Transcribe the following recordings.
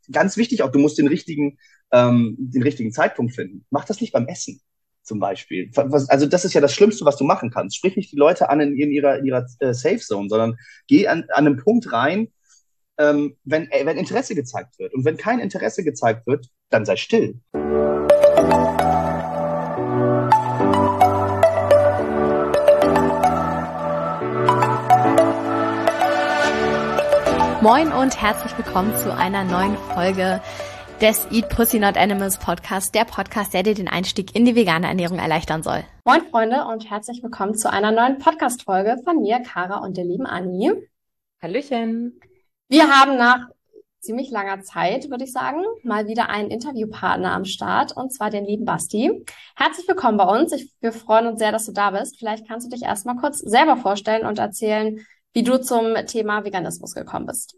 ganz wichtig auch, du musst den richtigen Zeitpunkt finden. Mach das nicht beim Essen zum Beispiel. Also das ist ja das Schlimmste, was du machen kannst. Sprich nicht die Leute an in ihrer Safe Zone, sondern geh an einen Punkt rein, wenn Interesse gezeigt wird. Und wenn kein Interesse gezeigt wird, dann sei still. Moin und herzlich willkommen zu einer neuen Folge des Eat Pussy Not Animals Podcast, der Podcast, der dir den Einstieg in die vegane Ernährung erleichtern soll. Moin Freunde und herzlich willkommen zu einer neuen Podcast-Folge von mir, Kara und der lieben Anni. Hallöchen. Wir haben nach ziemlich langer Zeit, würde ich sagen, mal wieder einen Interviewpartner am Start, und zwar den lieben Basti. Herzlich willkommen bei uns. Wir freuen uns sehr, dass du da bist. Vielleicht kannst du dich erstmal kurz selber vorstellen und erzählen, wie du zum Thema Veganismus gekommen bist.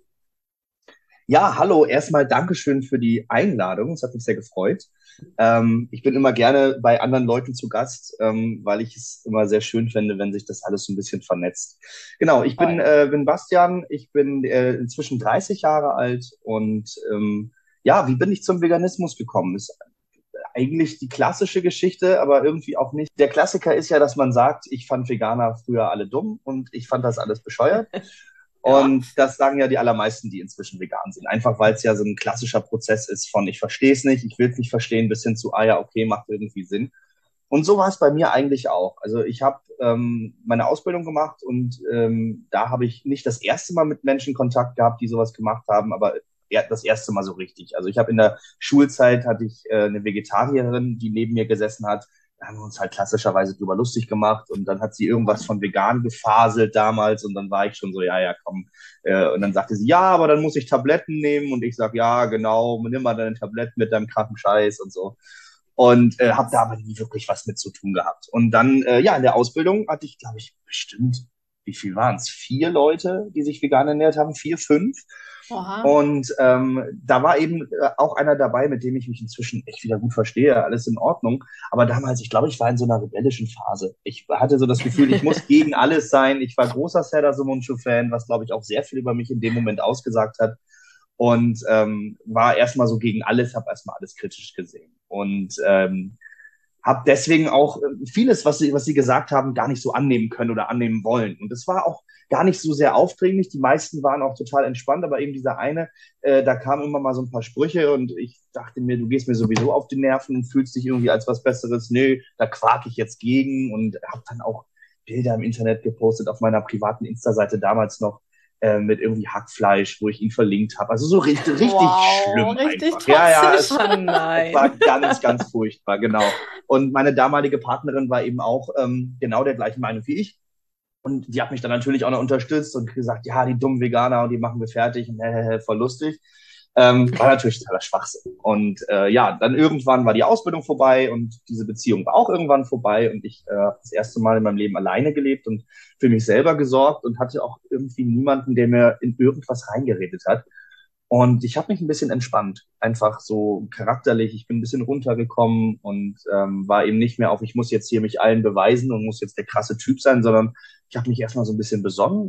Ja, hallo, erstmal Dankeschön für die Einladung. Es hat mich sehr gefreut. Ich bin immer gerne bei anderen Leuten zu Gast, weil ich es immer sehr schön finde, wenn sich das alles so ein bisschen vernetzt. Genau, ich bin Bastian, ich bin inzwischen 30 Jahre alt und wie bin ich zum Veganismus gekommen? Ist eigentlich die klassische Geschichte, aber irgendwie auch nicht. Der Klassiker ist ja, dass man sagt, ich fand Veganer früher alle dumm und ich fand das alles bescheuert. Und das sagen ja die allermeisten, die inzwischen vegan sind. Einfach weil es ja so ein klassischer Prozess ist von ich verstehe es nicht, ich will es nicht verstehen, bis hin zu, okay, macht irgendwie Sinn. Und so war es bei mir eigentlich auch. Also ich habe meine Ausbildung gemacht und da habe ich nicht das erste Mal mit Menschen Kontakt gehabt, die sowas gemacht haben, aber das erste Mal so richtig. Also ich habe in der Schulzeit hatte ich eine Vegetarierin, die neben mir gesessen hat. Da haben wir uns halt klassischerweise drüber lustig gemacht und dann hat sie irgendwas von vegan gefaselt damals und dann war ich schon so, komm. Und dann sagte sie, ja, aber dann muss ich Tabletten nehmen und ich sag, ja, genau, nimm mal deine Tabletten mit deinem kranken Scheiß und so. Und habe da aber nie wirklich was mit zu tun gehabt. Und dann, in der Ausbildung hatte ich, glaube ich, bestimmt, wie viel waren es? 4 Leute, die sich vegan ernährt haben, 4, 5. Oha. Und da war eben auch einer dabei, mit dem ich mich inzwischen echt wieder gut verstehe, alles in Ordnung. Aber damals, ich glaube, ich war in so einer rebellischen Phase. Ich hatte so das Gefühl, ich muss gegen alles sein. Ich war großer Serdar Somuncu-Fan, was, glaube ich, auch sehr viel über mich in dem Moment ausgesagt hat. Und war erstmal so gegen alles, habe erstmal alles kritisch gesehen. Und habe deswegen auch vieles, was sie gesagt haben, gar nicht so annehmen können oder annehmen wollen. Und das war auch gar nicht so sehr aufdringlich. Die meisten waren auch total entspannt, aber eben dieser eine, da kamen immer mal so ein paar Sprüche und ich dachte mir, du gehst mir sowieso auf die Nerven und fühlst dich irgendwie als was Besseres. Nö, da quak ich jetzt gegen und habe dann auch Bilder im Internet gepostet auf meiner privaten Insta-Seite damals noch, mit irgendwie Hackfleisch, wo ich ihn verlinkt habe. Also so richtig schlimm richtig einfach. Ja, es Nein. war ganz, ganz furchtbar, genau. Und meine damalige Partnerin war eben auch genau der gleichen Meinung wie ich. Und die hat mich dann natürlich auch noch unterstützt und gesagt, ja, die dummen Veganer und die machen wir fertig und voll lustig. War natürlich totaler Schwachsinn. Und dann irgendwann war die Ausbildung vorbei und diese Beziehung war auch irgendwann vorbei und ich habe das erste Mal in meinem Leben alleine gelebt und für mich selber gesorgt und hatte auch irgendwie niemanden, der mir in irgendwas reingeredet hat. Und ich habe mich ein bisschen entspannt, einfach so charakterlich. Ich bin ein bisschen runtergekommen und war eben nicht mehr auf, ich muss jetzt hier mich allen beweisen und muss jetzt der krasse Typ sein, sondern ich habe mich erstmal so ein bisschen besonnen.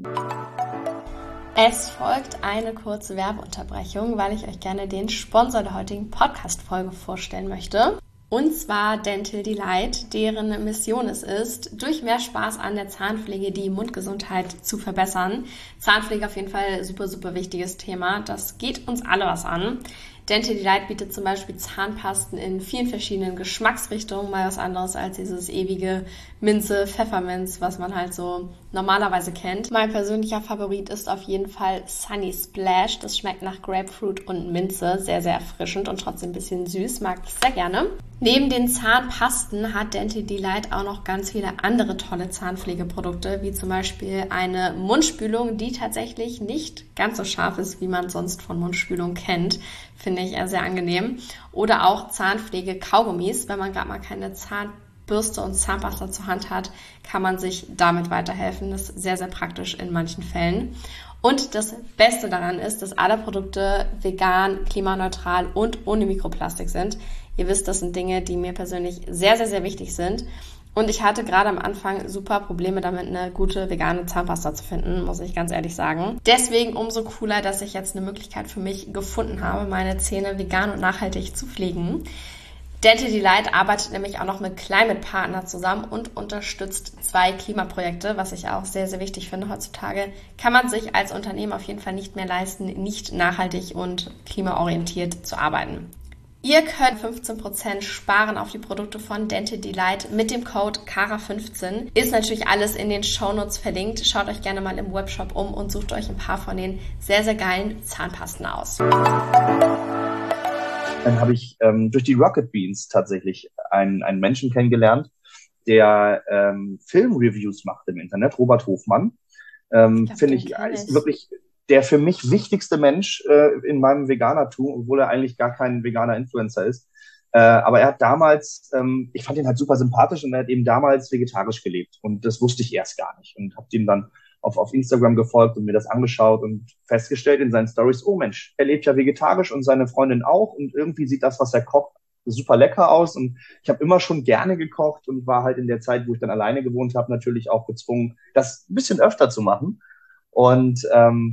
Es folgt eine kurze Werbeunterbrechung, weil ich euch gerne den Sponsor der heutigen Podcast-Folge vorstellen möchte. Und zwar Dental Delight, deren Mission es ist, durch mehr Spaß an der Zahnpflege die Mundgesundheit zu verbessern. Zahnpflege auf jeden Fall super, super wichtiges Thema. Das geht uns alle was an. Dental Delight bietet zum Beispiel Zahnpasten in vielen verschiedenen Geschmacksrichtungen, mal was anderes als dieses ewige Minze, Pfefferminz, was man halt so normalerweise kennt. Mein persönlicher Favorit ist auf jeden Fall Sunny Splash. Das schmeckt nach Grapefruit und Minze, sehr, sehr erfrischend und trotzdem ein bisschen süß, mag ich sehr gerne. Neben den Zahnpasten hat Dental Delight auch noch ganz viele andere tolle Zahnpflegeprodukte, wie zum Beispiel eine Mundspülung, die tatsächlich nicht ganz so scharf ist, wie man sonst von Mundspülung kennt. Finde ich sehr angenehm. Oder auch Zahnpflege-Kaugummis. Wenn man gerade mal keine Zahnbürste und Zahnpasta zur Hand hat, kann man sich damit weiterhelfen. Das ist sehr, sehr praktisch in manchen Fällen. Und das Beste daran ist, dass alle Produkte vegan, klimaneutral und ohne Mikroplastik sind. Ihr wisst, das sind Dinge, die mir persönlich sehr, sehr, sehr wichtig sind. Und ich hatte gerade am Anfang super Probleme damit, eine gute vegane Zahnpasta zu finden, muss ich ganz ehrlich sagen. Deswegen umso cooler, dass ich jetzt eine Möglichkeit für mich gefunden habe, meine Zähne vegan und nachhaltig zu pflegen. Dental Delight arbeitet nämlich auch noch mit Climate Partner zusammen und unterstützt 2 Klimaprojekte, was ich auch sehr, sehr wichtig finde. Heutzutage kann man sich als Unternehmen auf jeden Fall nicht mehr leisten, nicht nachhaltig und klimaorientiert zu arbeiten. Ihr könnt 15% sparen auf die Produkte von Dental Delight mit dem Code KARA15. Ist natürlich alles in den Shownotes verlinkt. Schaut euch gerne mal im Webshop um und sucht euch ein paar von den sehr, sehr geilen Zahnpasten aus. Dann habe ich durch die Rocket Beans tatsächlich einen Menschen kennengelernt, der Filmreviews macht im Internet, Robert Hofmann. Finde ich, ist wirklich der für mich wichtigste Mensch in meinem Veganertum, obwohl er eigentlich gar kein veganer Influencer ist. Aber er hat damals, ich fand ihn halt super sympathisch und er hat eben damals vegetarisch gelebt. Und das wusste ich erst gar nicht. Und habe ihm dann auf Instagram gefolgt und mir das angeschaut und festgestellt in seinen Stories, oh Mensch, er lebt ja vegetarisch und seine Freundin auch. Und irgendwie sieht das, was er kocht, super lecker aus. Und ich habe immer schon gerne gekocht und war halt in der Zeit, wo ich dann alleine gewohnt habe, natürlich auch gezwungen, das ein bisschen öfter zu machen. Und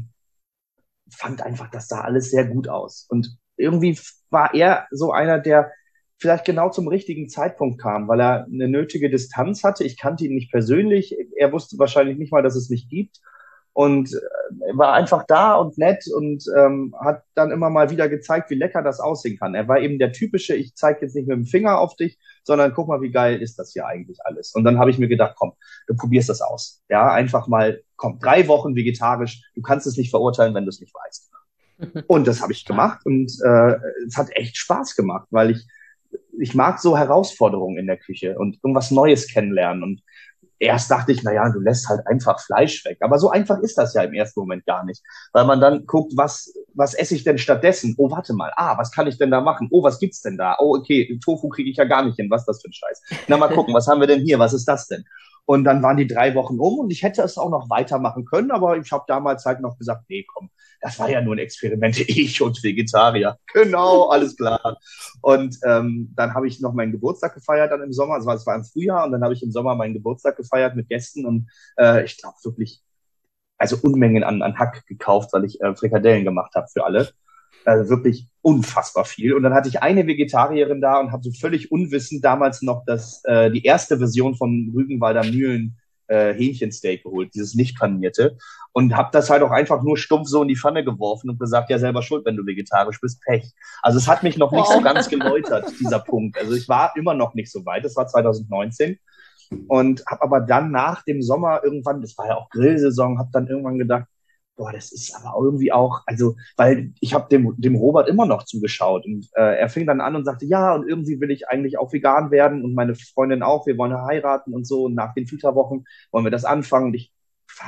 fand einfach, das sah alles sehr gut aus. Und irgendwie war er so einer, der vielleicht genau zum richtigen Zeitpunkt kam, weil er eine nötige Distanz hatte. Ich kannte ihn nicht persönlich. Er wusste wahrscheinlich nicht mal, dass es mich gibt. Und er war einfach da und nett und hat dann immer mal wieder gezeigt, wie lecker das aussehen kann. Er war eben der typische, ich zeige jetzt nicht mit dem Finger auf dich, sondern guck mal, wie geil ist das hier eigentlich alles. Und dann habe ich mir gedacht, komm, du probierst das aus. Ja, einfach mal, komm, 3 Wochen vegetarisch, du kannst es nicht verurteilen, wenn du es nicht weißt. Und das habe ich gemacht und es hat echt Spaß gemacht, weil ich mag so Herausforderungen in der Küche und irgendwas Neues kennenlernen. Und erst dachte ich, naja, du lässt halt einfach Fleisch weg. Aber so einfach ist das ja im ersten Moment gar nicht. Weil man dann guckt, was esse ich denn stattdessen? Oh, warte mal. Was kann ich denn da machen? Oh, was gibt's denn da? Oh, okay, Tofu kriege ich ja gar nicht hin. Was ist das für ein Scheiß? Na, mal gucken, was haben wir denn hier? Was ist das denn? Und dann waren die 3 Wochen um und ich hätte es auch noch weitermachen können, aber ich habe damals halt noch gesagt, nee, komm, das war ja nur ein Experiment, ich und Vegetarier. Genau, alles klar. Und dann habe ich noch meinen Geburtstag gefeiert dann im Sommer, also es war im Frühjahr und dann habe ich im Sommer meinen Geburtstag gefeiert mit Gästen und ich glaube wirklich, also Unmengen an Hack gekauft, weil ich Frikadellen gemacht habe für alle. Wirklich unfassbar viel. Und dann hatte ich eine Vegetarierin da und habe so völlig unwissend damals noch die erste Version von Rügenwalder Mühlen Hähnchensteak geholt, dieses nicht panierte. Und habe das halt auch einfach nur stumpf so in die Pfanne geworfen und gesagt, ja, selber schuld, wenn du vegetarisch bist, Pech. Also es hat mich noch nicht so ganz geläutert, dieser Punkt. Also ich war immer noch nicht so weit. Das war 2019. Und habe aber dann nach dem Sommer irgendwann, das war ja auch Grillsaison, habe dann irgendwann gedacht, boah, das ist aber irgendwie auch, also, weil ich habe dem Robert immer noch zugeschaut und er fing dann an und sagte, ja, und irgendwie will ich eigentlich auch vegan werden und meine Freundin auch, wir wollen heiraten und so und nach den Flitterwochen wollen wir das anfangen und ich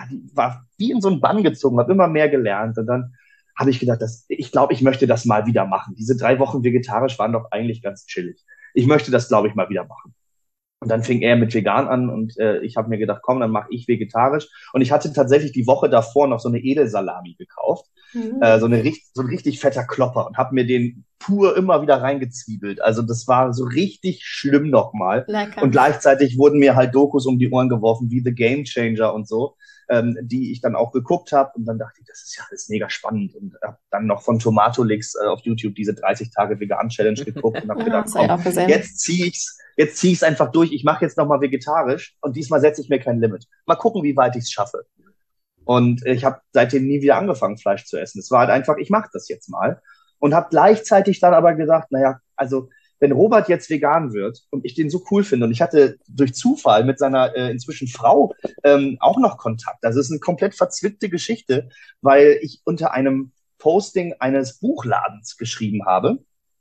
war wie in so einen Bann gezogen, habe immer mehr gelernt und dann habe ich gedacht, ich glaube, ich möchte das mal wieder machen. Diese 3 Wochen vegetarisch waren doch eigentlich ganz chillig. Ich möchte das, glaube ich, mal wieder machen. Und dann fing er mit vegan an und ich habe mir gedacht, komm, dann mache ich vegetarisch. Und ich hatte tatsächlich die Woche davor noch so eine Edelsalami gekauft, so ein richtig fetter Klopper und habe mir den pur immer wieder reingezwiebelt. Also das war so richtig schlimm nochmal. Lecker. Und gleichzeitig wurden mir halt Dokus um die Ohren geworfen, wie The Game Changer und so, die ich dann auch geguckt habe. Und dann dachte ich, das ist ja alles mega spannend. Und habe dann noch von Tomatolix auf YouTube diese 30 Tage Vegan-Challenge geguckt und habe gedacht, komm, jetzt zieh ich's einfach durch. Ich mache jetzt nochmal vegetarisch und diesmal setze ich mir kein Limit. Mal gucken, wie weit ich es schaffe. Und ich habe seitdem nie wieder angefangen, Fleisch zu essen. Es war halt einfach, ich mache das jetzt mal. Und habe gleichzeitig dann aber gedacht, naja, also wenn Robert jetzt vegan wird und ich den so cool finde und ich hatte durch Zufall mit seiner inzwischen Frau auch noch Kontakt. Das ist eine komplett verzwickte Geschichte, weil ich unter einem Posting eines Buchladens geschrieben habe.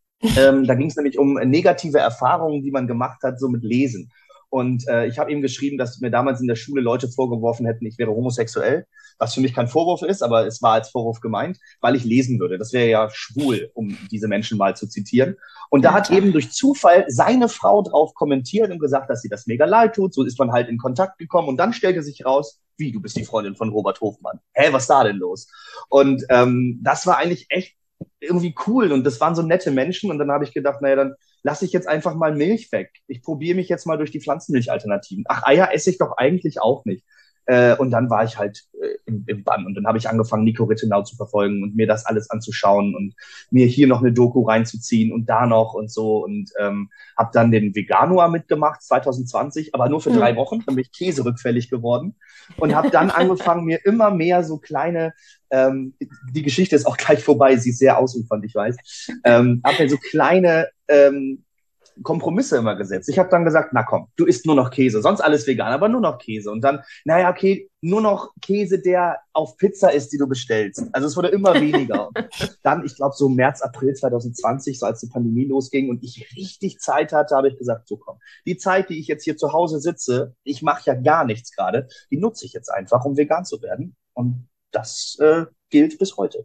Da ging es nämlich um negative Erfahrungen, die man gemacht hat, so mit Lesen. Und ich habe ihm geschrieben, dass mir damals in der Schule Leute vorgeworfen hätten, ich wäre homosexuell, was für mich kein Vorwurf ist, aber es war als Vorwurf gemeint, weil ich lesen würde. Das wäre ja schwul, um diese Menschen mal zu zitieren. Und da hat eben durch Zufall seine Frau drauf kommentiert und gesagt, dass sie das mega leid tut. So ist man halt in Kontakt gekommen und dann stellte sich raus, wie, du bist die Freundin von Robert Hofmann. Hä, was ist da denn los? Und das war eigentlich echt irgendwie cool und das waren so nette Menschen und dann habe ich gedacht, naja, dann lasse ich jetzt einfach mal Milch weg. Ich probiere mich jetzt mal durch die Pflanzenmilchalternativen. Ach, Eier esse ich doch eigentlich auch nicht. Und dann war ich halt im Bann und dann habe ich angefangen, Nico Rittenau zu verfolgen und mir das alles anzuschauen und mir hier noch eine Doku reinzuziehen und da noch und so und habe dann den Veganuar mitgemacht 2020, aber nur für 3 Wochen, dann bin ich käserückfällig geworden und habe dann angefangen, mir immer mehr so kleine, die Geschichte ist auch gleich vorbei, sie ist sehr ausufernd, ich weiß, habe mir so kleine Kompromisse immer gesetzt. Ich habe dann gesagt, na komm, du isst nur noch Käse, sonst alles vegan, aber nur noch Käse. Und dann, naja, okay, nur noch Käse, der auf Pizza ist, die du bestellst. Also es wurde immer weniger. Und dann, ich glaube, so März, April 2020, so als die Pandemie losging und ich richtig Zeit hatte, habe ich gesagt, so komm, die Zeit, die ich jetzt hier zu Hause sitze, ich mache ja gar nichts gerade, die nutze ich jetzt einfach, um vegan zu werden. Und das gilt bis heute.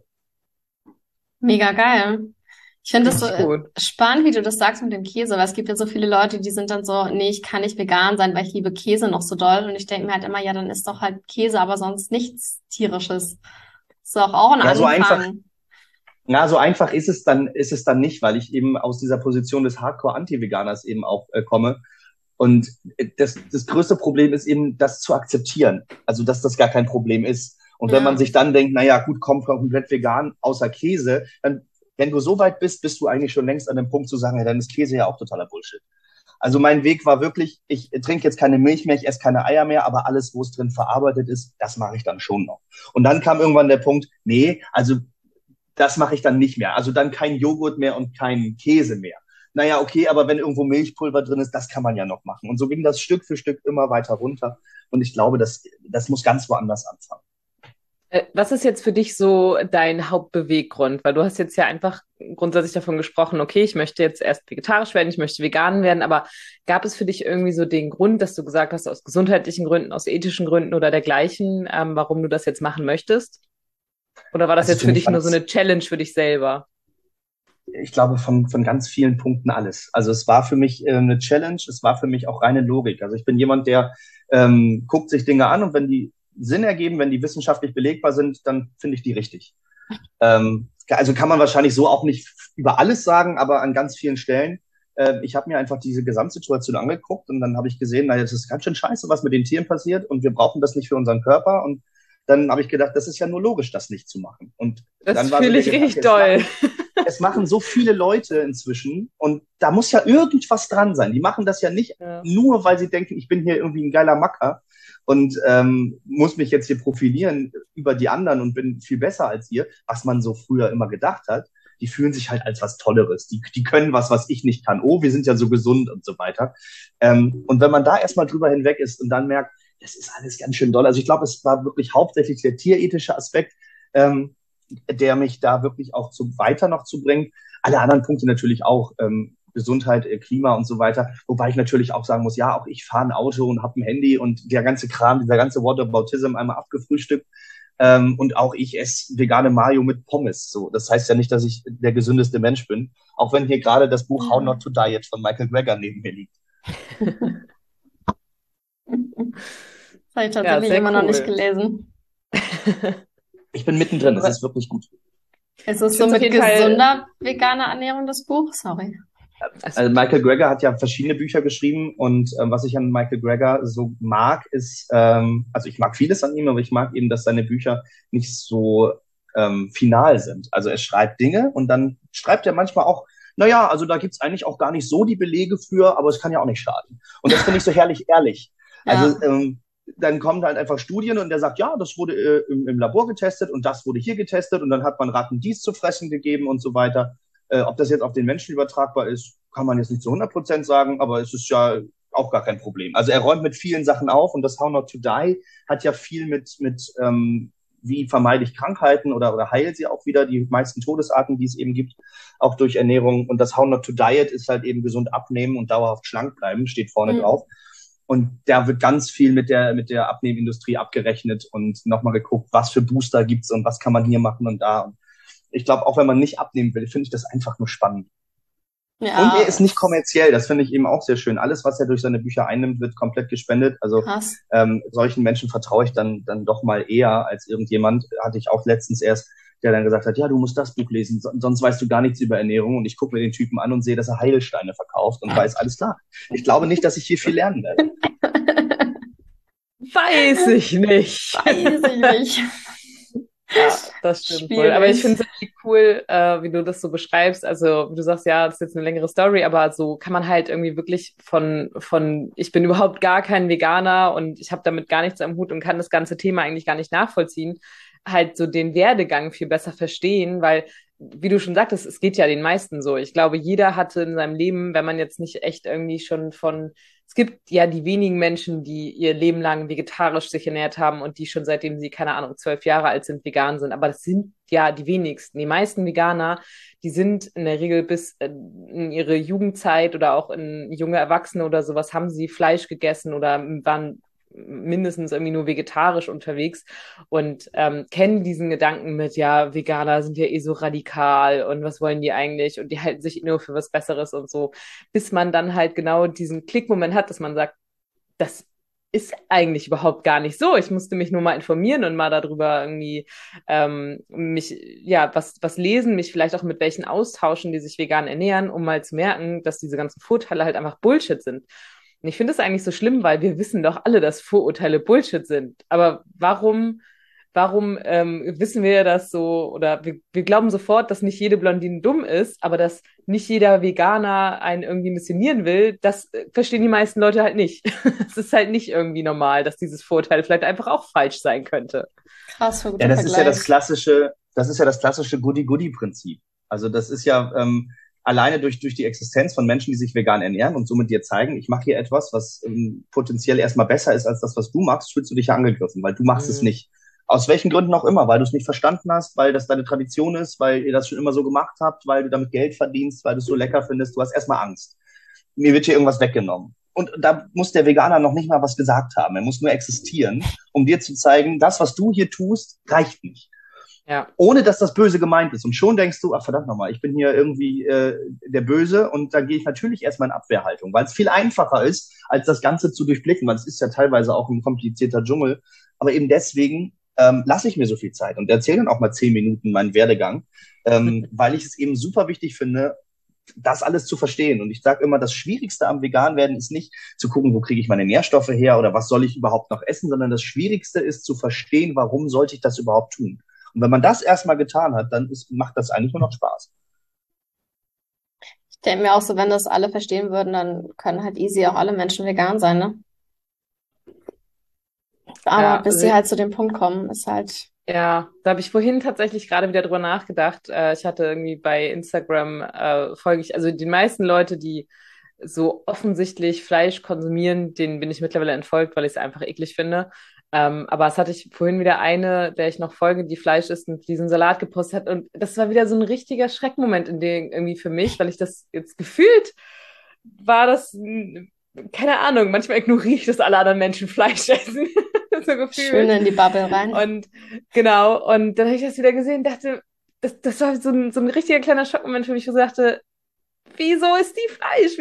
Mega geil. Ich finde es so gut. spannend, wie du das sagst mit dem Käse, weil es gibt ja so viele Leute, die sind dann so, nee, ich kann nicht vegan sein, weil ich liebe Käse noch so doll. Und ich denke mir halt immer, ja, dann ist doch halt Käse, aber sonst nichts Tierisches. Ist doch auch ein Ja, so einfach. Anfang. Na, so einfach ist es dann nicht, weil ich eben aus dieser Position des Hardcore-Anti-Veganers eben auch komme. Und das größte Problem ist eben, das zu akzeptieren. Also, dass das gar kein Problem ist. Und wenn Ja. man sich dann denkt, naja, gut, komm, komplett vegan, außer Käse, dann, wenn du so weit bist, bist du eigentlich schon längst an dem Punkt zu sagen, ja, dann ist Käse ja auch totaler Bullshit. Also mein Weg war wirklich, ich trinke jetzt keine Milch mehr, ich esse keine Eier mehr, aber alles, wo es drin verarbeitet ist, das mache ich dann schon noch. Und dann kam irgendwann der Punkt, nee, also das mache ich dann nicht mehr. Also dann kein Joghurt mehr und kein Käse mehr. Naja, okay, aber wenn irgendwo Milchpulver drin ist, das kann man ja noch machen. Und so ging das Stück für Stück immer weiter runter. Und ich glaube, das muss ganz woanders anfangen. Was ist jetzt für dich so dein Hauptbeweggrund? Weil du hast jetzt ja einfach grundsätzlich davon gesprochen, okay, ich möchte jetzt erst vegetarisch werden, ich möchte vegan werden, aber gab es für dich irgendwie so den Grund, dass du gesagt hast, aus gesundheitlichen Gründen, aus ethischen Gründen oder dergleichen, warum du das jetzt machen möchtest? Oder war das Also jetzt für dich nur so eine Challenge für dich selber? Ich glaube, von ganz vielen Punkten alles. Also es war für mich eine Challenge, es war für mich auch reine Logik. Also ich bin jemand, der guckt sich Dinge an und wenn die Sinn ergeben, wenn die wissenschaftlich belegbar sind, dann finde ich die richtig. Also kann man wahrscheinlich so auch nicht über alles sagen, aber an ganz vielen Stellen. Ich habe mir einfach diese Gesamtsituation angeguckt und dann habe ich gesehen, naja, das ist ganz schön scheiße, was mit den Tieren passiert und wir brauchen das nicht für unseren Körper. Und dann habe ich gedacht, das ist ja nur logisch, das nicht zu machen. Und Das dann war so fühle der ich richtig Gedanke, doll. es machen so viele Leute inzwischen und da muss ja irgendwas dran sein. Die machen das ja nicht Ja. nur, weil sie denken, ich bin hier irgendwie ein geiler Macker und muss mich jetzt hier profilieren über die anderen und bin viel besser als ihr, was man so früher immer gedacht hat. Die fühlen sich halt als was Tolleres. Die können was ich nicht kann. Oh, wir sind ja so gesund und so weiter. Und wenn man da erstmal drüber hinweg ist und dann merkt, das ist alles ganz schön doll. Also ich glaube, es war wirklich hauptsächlich der tierethische Aspekt, der mich da wirklich auch weiter noch zu bringt. Alle anderen Punkte natürlich auch, Gesundheit, Klima und so weiter. Wobei ich natürlich auch sagen muss, ja, auch ich fahre ein Auto und habe ein Handy und der ganze Kram, dieser ganze Whataboutism einmal abgefrühstückt. Und auch ich esse vegane Mayo mit Pommes. So, das heißt ja nicht, dass ich der gesündeste Mensch bin. Auch wenn hier gerade das Buch How Not to Diet von Michael Greger neben mir liegt. Das habe ich tatsächlich immer noch nicht gelesen. Ich bin mittendrin, es ist wirklich gut. Ist es so mit gesunder veganer Ernährung das Buch? Sorry. Also Michael Greger hat ja verschiedene Bücher geschrieben und was ich an Michael Greger so mag, ist, also ich mag vieles an ihm, aber ich mag eben, dass seine Bücher nicht so final sind. Also er schreibt Dinge und dann schreibt er manchmal auch, naja, also da gibt's eigentlich auch gar nicht so die Belege für, aber es kann ja auch nicht schaden. Und das finde ich so herrlich ehrlich. Ja. Also dann kommen halt einfach Studien und der sagt, ja, das wurde im Labor getestet und das wurde hier getestet und dann hat man Ratten dies zu fressen gegeben und so weiter. Ob das jetzt auf den Menschen übertragbar ist, kann man jetzt nicht zu 100% sagen, aber es ist ja auch gar kein Problem. Also er räumt mit vielen Sachen auf und das How Not to Die hat ja viel mit wie vermeide ich Krankheiten oder heile sie auch wieder, die meisten Todesarten, die es eben gibt, auch durch Ernährung. Und das How Not to Diet ist halt eben gesund abnehmen und dauerhaft schlank bleiben, steht vorne drauf. Und da wird ganz viel mit der Abnehmindustrie abgerechnet und nochmal geguckt, was für Booster gibt's und was kann man hier machen und da. Und ich glaube, auch wenn man nicht abnehmen will, finde ich das einfach nur spannend. Ja. Und er ist nicht kommerziell, das finde ich eben auch sehr schön. Alles, was er durch seine Bücher einnimmt, wird komplett gespendet. Also solchen Menschen vertraue ich dann doch mal eher als irgendjemand. Hatte ich auch letztens erst, der dann gesagt hat, ja, du musst das Buch lesen, sonst weißt du gar nichts über Ernährung. Und ich gucke mir den Typen an und sehe, dass er Heilsteine verkauft und weiß, alles klar. Ich glaube nicht, dass ich hier viel lernen werde. Weiß ich nicht. Weiß ich nicht. Ja, das stimmt wohl. Aber ich finde es irgendwie cool, wie du das so beschreibst. Also, wie du sagst, ja, das ist jetzt eine längere Story, aber so kann man halt irgendwie wirklich von ich bin überhaupt gar kein Veganer und ich habe damit gar nichts am Hut und kann das ganze Thema eigentlich gar nicht nachvollziehen, halt so den Werdegang viel besser verstehen, weil, wie du schon sagtest, es geht ja den meisten so. Ich glaube, jeder hatte in seinem Leben, wenn man jetzt nicht echt irgendwie schon es gibt ja die wenigen Menschen, die ihr Leben lang vegetarisch sich ernährt haben und die schon seitdem sie, keine Ahnung, 12 Jahre alt sind, vegan sind. Aber das sind ja die wenigsten. Die meisten Veganer, die sind in der Regel bis in ihre Jugendzeit oder auch in junge Erwachsene oder sowas, haben sie Fleisch gegessen oder waren mindestens irgendwie nur vegetarisch unterwegs und kennen diesen Gedanken mit, ja, Veganer sind ja eh so radikal und was wollen die eigentlich und die halten sich nur für was Besseres und so, bis man dann halt genau diesen Klickmoment hat, dass man sagt, das ist eigentlich überhaupt gar nicht so. Ich musste mich nur mal informieren und mal darüber irgendwie mich, ja, was lesen, mich vielleicht auch mit welchen austauschen, die sich vegan ernähren, um mal zu merken, dass diese ganzen Vorteile halt einfach Bullshit sind. Und ich finde es eigentlich so schlimm, weil wir wissen doch alle, dass Vorurteile Bullshit sind. Aber warum wissen wir das so, oder wir glauben sofort, dass nicht jede Blondine dumm ist, aber dass nicht jeder Veganer einen irgendwie missionieren will, das verstehen die meisten Leute halt nicht. Es ist halt nicht irgendwie normal, dass dieses Vorurteil vielleicht einfach auch falsch sein könnte. Krass, für Ja, das ist ja das klassische Goody-Goody-Prinzip. Also das ist ja alleine durch die Existenz von Menschen, die sich vegan ernähren und somit dir zeigen, ich mache hier etwas, was potenziell erstmal besser ist als das, was du machst, fühlst du dich ja angegriffen, weil du machst es nicht. Aus welchen Gründen auch immer, weil du es nicht verstanden hast, weil das deine Tradition ist, weil ihr das schon immer so gemacht habt, weil du damit Geld verdienst, weil du es so lecker findest, du hast erstmal Angst. Mir wird hier irgendwas weggenommen. Und da muss der Veganer noch nicht mal was gesagt haben. Er muss nur existieren, um dir zu zeigen, das, was du hier tust, reicht nicht. Ja. Ohne, dass das Böse gemeint ist. Und schon denkst du, ach verdammt nochmal, ich bin hier irgendwie der Böse und dann gehe ich natürlich erstmal in Abwehrhaltung, weil es viel einfacher ist, als das Ganze zu durchblicken, weil es ist ja teilweise auch ein komplizierter Dschungel. Aber eben deswegen lasse ich mir so viel Zeit und erzähle dann auch mal 10 Minuten meinen Werdegang, weil ich es eben super wichtig finde, das alles zu verstehen. Und ich sage immer, das Schwierigste am Veganwerden ist nicht zu gucken, wo kriege ich meine Nährstoffe her oder was soll ich überhaupt noch essen, sondern das Schwierigste ist zu verstehen, warum sollte ich das überhaupt tun. Und wenn man das erstmal getan hat, dann macht das eigentlich nur noch Spaß. Ich denke mir auch so, wenn das alle verstehen würden, dann können halt easy auch alle Menschen vegan sein, ne? Aber Ja, bis sie halt zu dem Punkt kommen, ist halt. Ja, da habe ich vorhin tatsächlich gerade wieder drüber nachgedacht. Ich hatte irgendwie bei Instagram folge ich, also die meisten Leute, die so offensichtlich Fleisch konsumieren, denen bin ich mittlerweile entfolgt, weil ich es einfach eklig finde. Aber es hatte ich vorhin wieder eine, der ich noch folge, die Fleisch isst und diesen Salat gepostet hat. Und das war wieder so ein richtiger Schreckmoment in dem irgendwie für mich, weil ich das jetzt gefühlt war das, keine Ahnung, manchmal ignoriere ich, dass alle anderen Menschen Fleisch essen. So gefühlt. Schön in die Bubble rein. Und genau, und dann habe ich das wieder gesehen, dachte, das war so ein richtiger kleiner Schockmoment für mich, wo ich dachte, wieso ist die Fleisch?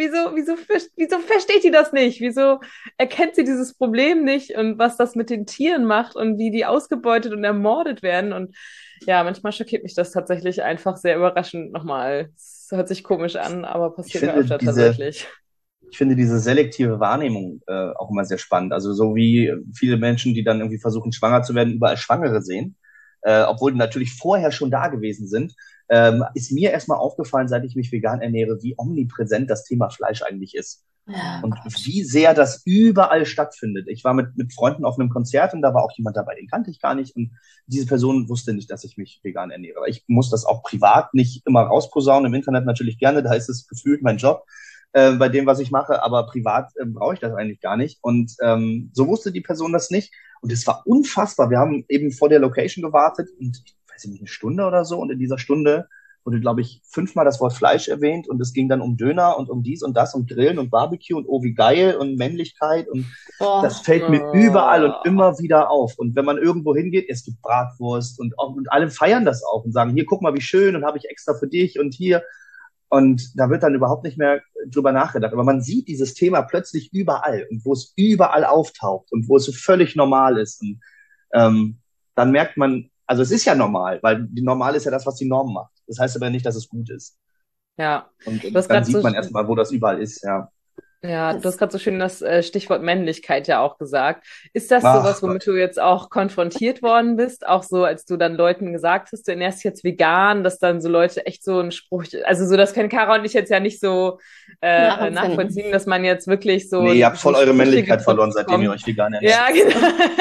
Wieso versteht die das nicht? Wieso erkennt sie dieses Problem nicht und was das mit den Tieren macht und wie die ausgebeutet und ermordet werden? Und ja, manchmal schockiert mich das tatsächlich einfach sehr überraschend nochmal. Es hört sich komisch an, aber passiert mir öfter tatsächlich. Ich finde diese selektive Wahrnehmung auch immer sehr spannend. Also so wie viele Menschen, die dann irgendwie versuchen, schwanger zu werden, überall Schwangere sehen, obwohl die natürlich vorher schon da gewesen sind, ist mir erstmal aufgefallen, seit ich mich vegan ernähre, wie omnipräsent das Thema Fleisch eigentlich ist. Ja, und Gott. wie sehr das überall stattfindet. Ich war mit Freunden auf einem Konzert und da war auch jemand dabei, den kannte ich gar nicht. Und diese Person wusste nicht, dass ich mich vegan ernähre. Aber ich muss das auch privat nicht immer rausposaunen, im Internet natürlich gerne, da ist es gefühlt mein Job. Bei dem, was ich mache, aber privat brauche ich das eigentlich gar nicht. Und so wusste die Person das nicht. Und es war unfassbar. Wir haben eben vor der Location gewartet und ich weiß nicht, eine Stunde oder so. Und in dieser Stunde wurde, glaube ich, 5-mal das Wort Fleisch erwähnt. Und es ging dann um Döner und um dies und das und Grillen und Barbecue und oh, wie geil und Männlichkeit. Und das fällt mir überall und immer wieder auf. Und wenn man irgendwo hingeht, es gibt Bratwurst und alle feiern das auch und sagen, hier, guck mal, wie schön und habe ich extra für dich und hier. Und da wird dann überhaupt nicht mehr drüber nachgedacht. Aber man sieht dieses Thema plötzlich überall und wo es überall auftaucht und wo es so völlig normal ist. Und dann merkt man, Also es ist ja normal, weil die normal ist ja das, was die Norm macht. Das heißt aber nicht, dass es gut ist. Ja, Und du hast dann gerade sieht so, man erstmal, wo das überall ist, ja. ja, du hast Das, gerade so schön das Stichwort Männlichkeit ja auch gesagt. Ist das Ach sowas, Gott. womit du jetzt auch konfrontiert worden bist? Auch so, als du dann Leuten gesagt hast, du ernährst dich jetzt vegan, dass dann so Leute echt so einen Spruch, also so, das können Caro und ich jetzt ja nicht so nachempfinden. nachvollziehen, dass man jetzt wirklich Nee, ihr habt so voll eure Sprüche Männlichkeit gedrückt verloren, seitdem ihr bekommt. euch vegan ernährt. Ja, genau.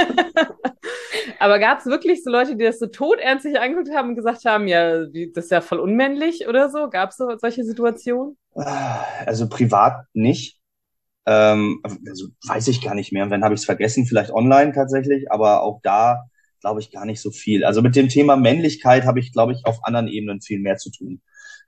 Aber gab es wirklich so Leute, die das so todernst sich angeguckt haben und gesagt haben, ja, das ist ja voll unmännlich oder so? Gab es so solche Situationen? Also privat nicht. Also weiß ich gar nicht mehr. Wenn habe ich es vergessen, vielleicht online tatsächlich, aber auch da glaube ich gar nicht so viel. Also mit dem Thema Männlichkeit habe ich, glaube ich, auf anderen Ebenen viel mehr zu tun.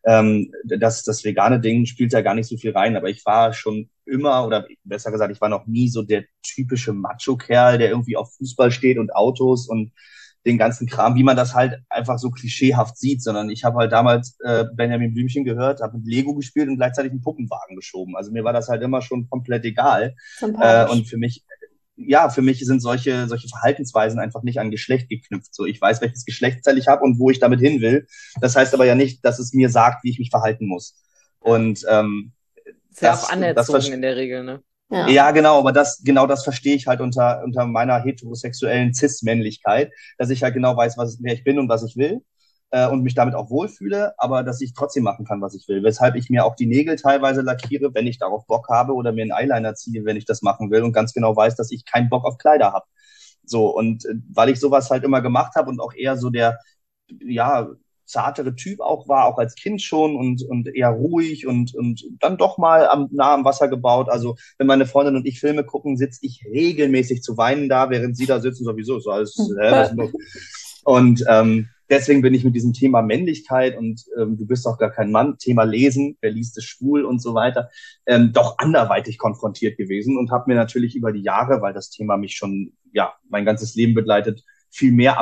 Das vegane Ding spielt da gar nicht so viel rein, aber ich war schon immer, oder besser gesagt, ich war noch nie so der typische Macho-Kerl, der irgendwie auf Fußball steht und Autos und den ganzen Kram, wie man das halt einfach so klischeehaft sieht, sondern ich habe halt damals Benjamin Blümchen gehört, habe mit Lego gespielt und gleichzeitig einen Puppenwagen geschoben. Also mir war das halt immer schon komplett egal. Sympathisch. Und für mich sind solche Verhaltensweisen einfach nicht an Geschlecht geknüpft. So, ich weiß, welches Geschlechtsteil ich habe und wo ich damit hin will. Das heißt aber ja nicht, dass es mir sagt, wie ich mich verhalten muss. Ja. Und Ist ja auch das anerzogen in der Regel, ne? Ja. ja, genau, aber genau das verstehe ich halt unter meiner heterosexuellen Cis-Männlichkeit, dass ich halt genau weiß, wer ich bin und was ich will und mich damit auch wohlfühle, aber dass ich trotzdem machen kann, was ich will. Weshalb ich mir auch die Nägel teilweise lackiere, wenn ich darauf Bock habe oder mir einen Eyeliner ziehe, wenn ich das machen will und ganz genau weiß, dass ich keinen Bock auf Kleider habe. So, und weil ich sowas halt immer gemacht habe und auch eher so der, ja, zartere Typ auch war, auch als Kind schon und eher ruhig und dann doch mal nah am Wasser gebaut. Also wenn meine Freundin und ich Filme gucken, sitze ich regelmäßig zu weinen da, während sie da sitzen, sowieso so alles, was ist denn los? Und deswegen bin ich mit diesem Thema Männlichkeit und du bist doch gar kein Mann, Thema Lesen, wer liest es schwul und so weiter, doch anderweitig konfrontiert gewesen und habe mir natürlich über die Jahre, weil das Thema mich schon ja mein ganzes Leben begleitet, viel mehr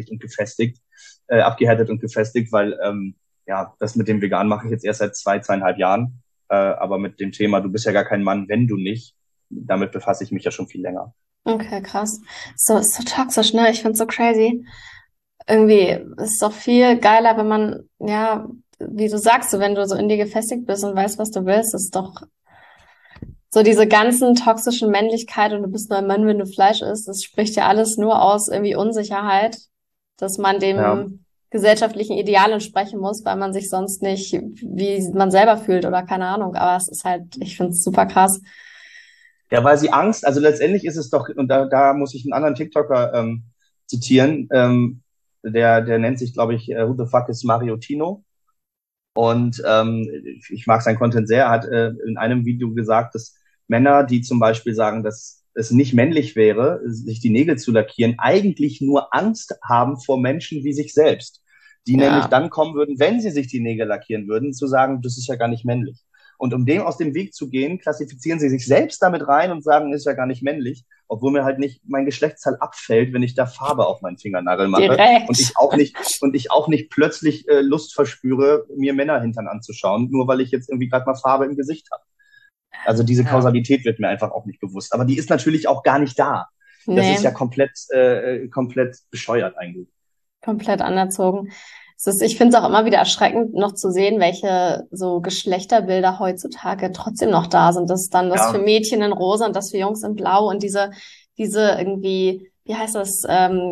abgehärtet und gefestigt, weil ja, das mit dem Vegan mache ich jetzt erst seit 2,5 Jahren. Aber mit dem Thema, du bist ja gar kein Mann, wenn du nicht, damit befasse ich mich ja schon viel länger. Okay, krass. So, ist so toxisch, ne? Ich find's so crazy. Irgendwie ist es doch viel geiler, wenn man, ja, wie du sagst, so wenn du so in dir gefestigt bist und weißt, was du willst, ist doch so diese ganzen toxischen Männlichkeit und du bist nur ein Mann, wenn du Fleisch isst, das spricht ja alles nur aus irgendwie Unsicherheit, dass man Ja. dem gesellschaftlichen Ideal entsprechen muss, weil man sich sonst nicht wie man selber fühlt oder keine Ahnung. Aber es ist halt, ich finde es super krass. Ja, weil sie Angst, also letztendlich ist es doch, und da muss ich einen anderen TikToker zitieren, der nennt sich, glaube ich, Who the fuck is Mario Tino? Und ich mag seinen Content sehr. Er hat in einem Video gesagt, dass Männer, die zum Beispiel sagen, dass es nicht männlich wäre, sich die Nägel zu lackieren, eigentlich nur Angst haben vor Menschen wie sich selbst. Die nämlich Ja, dann kommen würden, wenn sie sich die Nägel lackieren würden, zu sagen, das ist ja gar nicht männlich. Und um dem aus dem Weg zu gehen, klassifizieren sie sich selbst damit rein und sagen, ist ja gar nicht männlich, obwohl mir halt nicht mein Geschlechtsteil abfällt, wenn ich da Farbe auf meinen Fingernagel mache und direkt. ich auch nicht plötzlich Lust verspüre, mir Männerhintern anzuschauen, nur weil ich jetzt irgendwie gerade mal Farbe im Gesicht habe. Also diese Ja. Kausalität wird mir einfach auch nicht bewusst. Aber die ist natürlich auch gar nicht da. Das ist ja Nee, komplett bescheuert eigentlich. komplett anerzogen. Ich finde es auch immer wieder erschreckend, noch zu sehen, welche so Geschlechterbilder heutzutage trotzdem noch da sind. Das ist dann das für Ja, Mädchen in rosa und das für Jungs in blau und diese irgendwie, wie heißt das,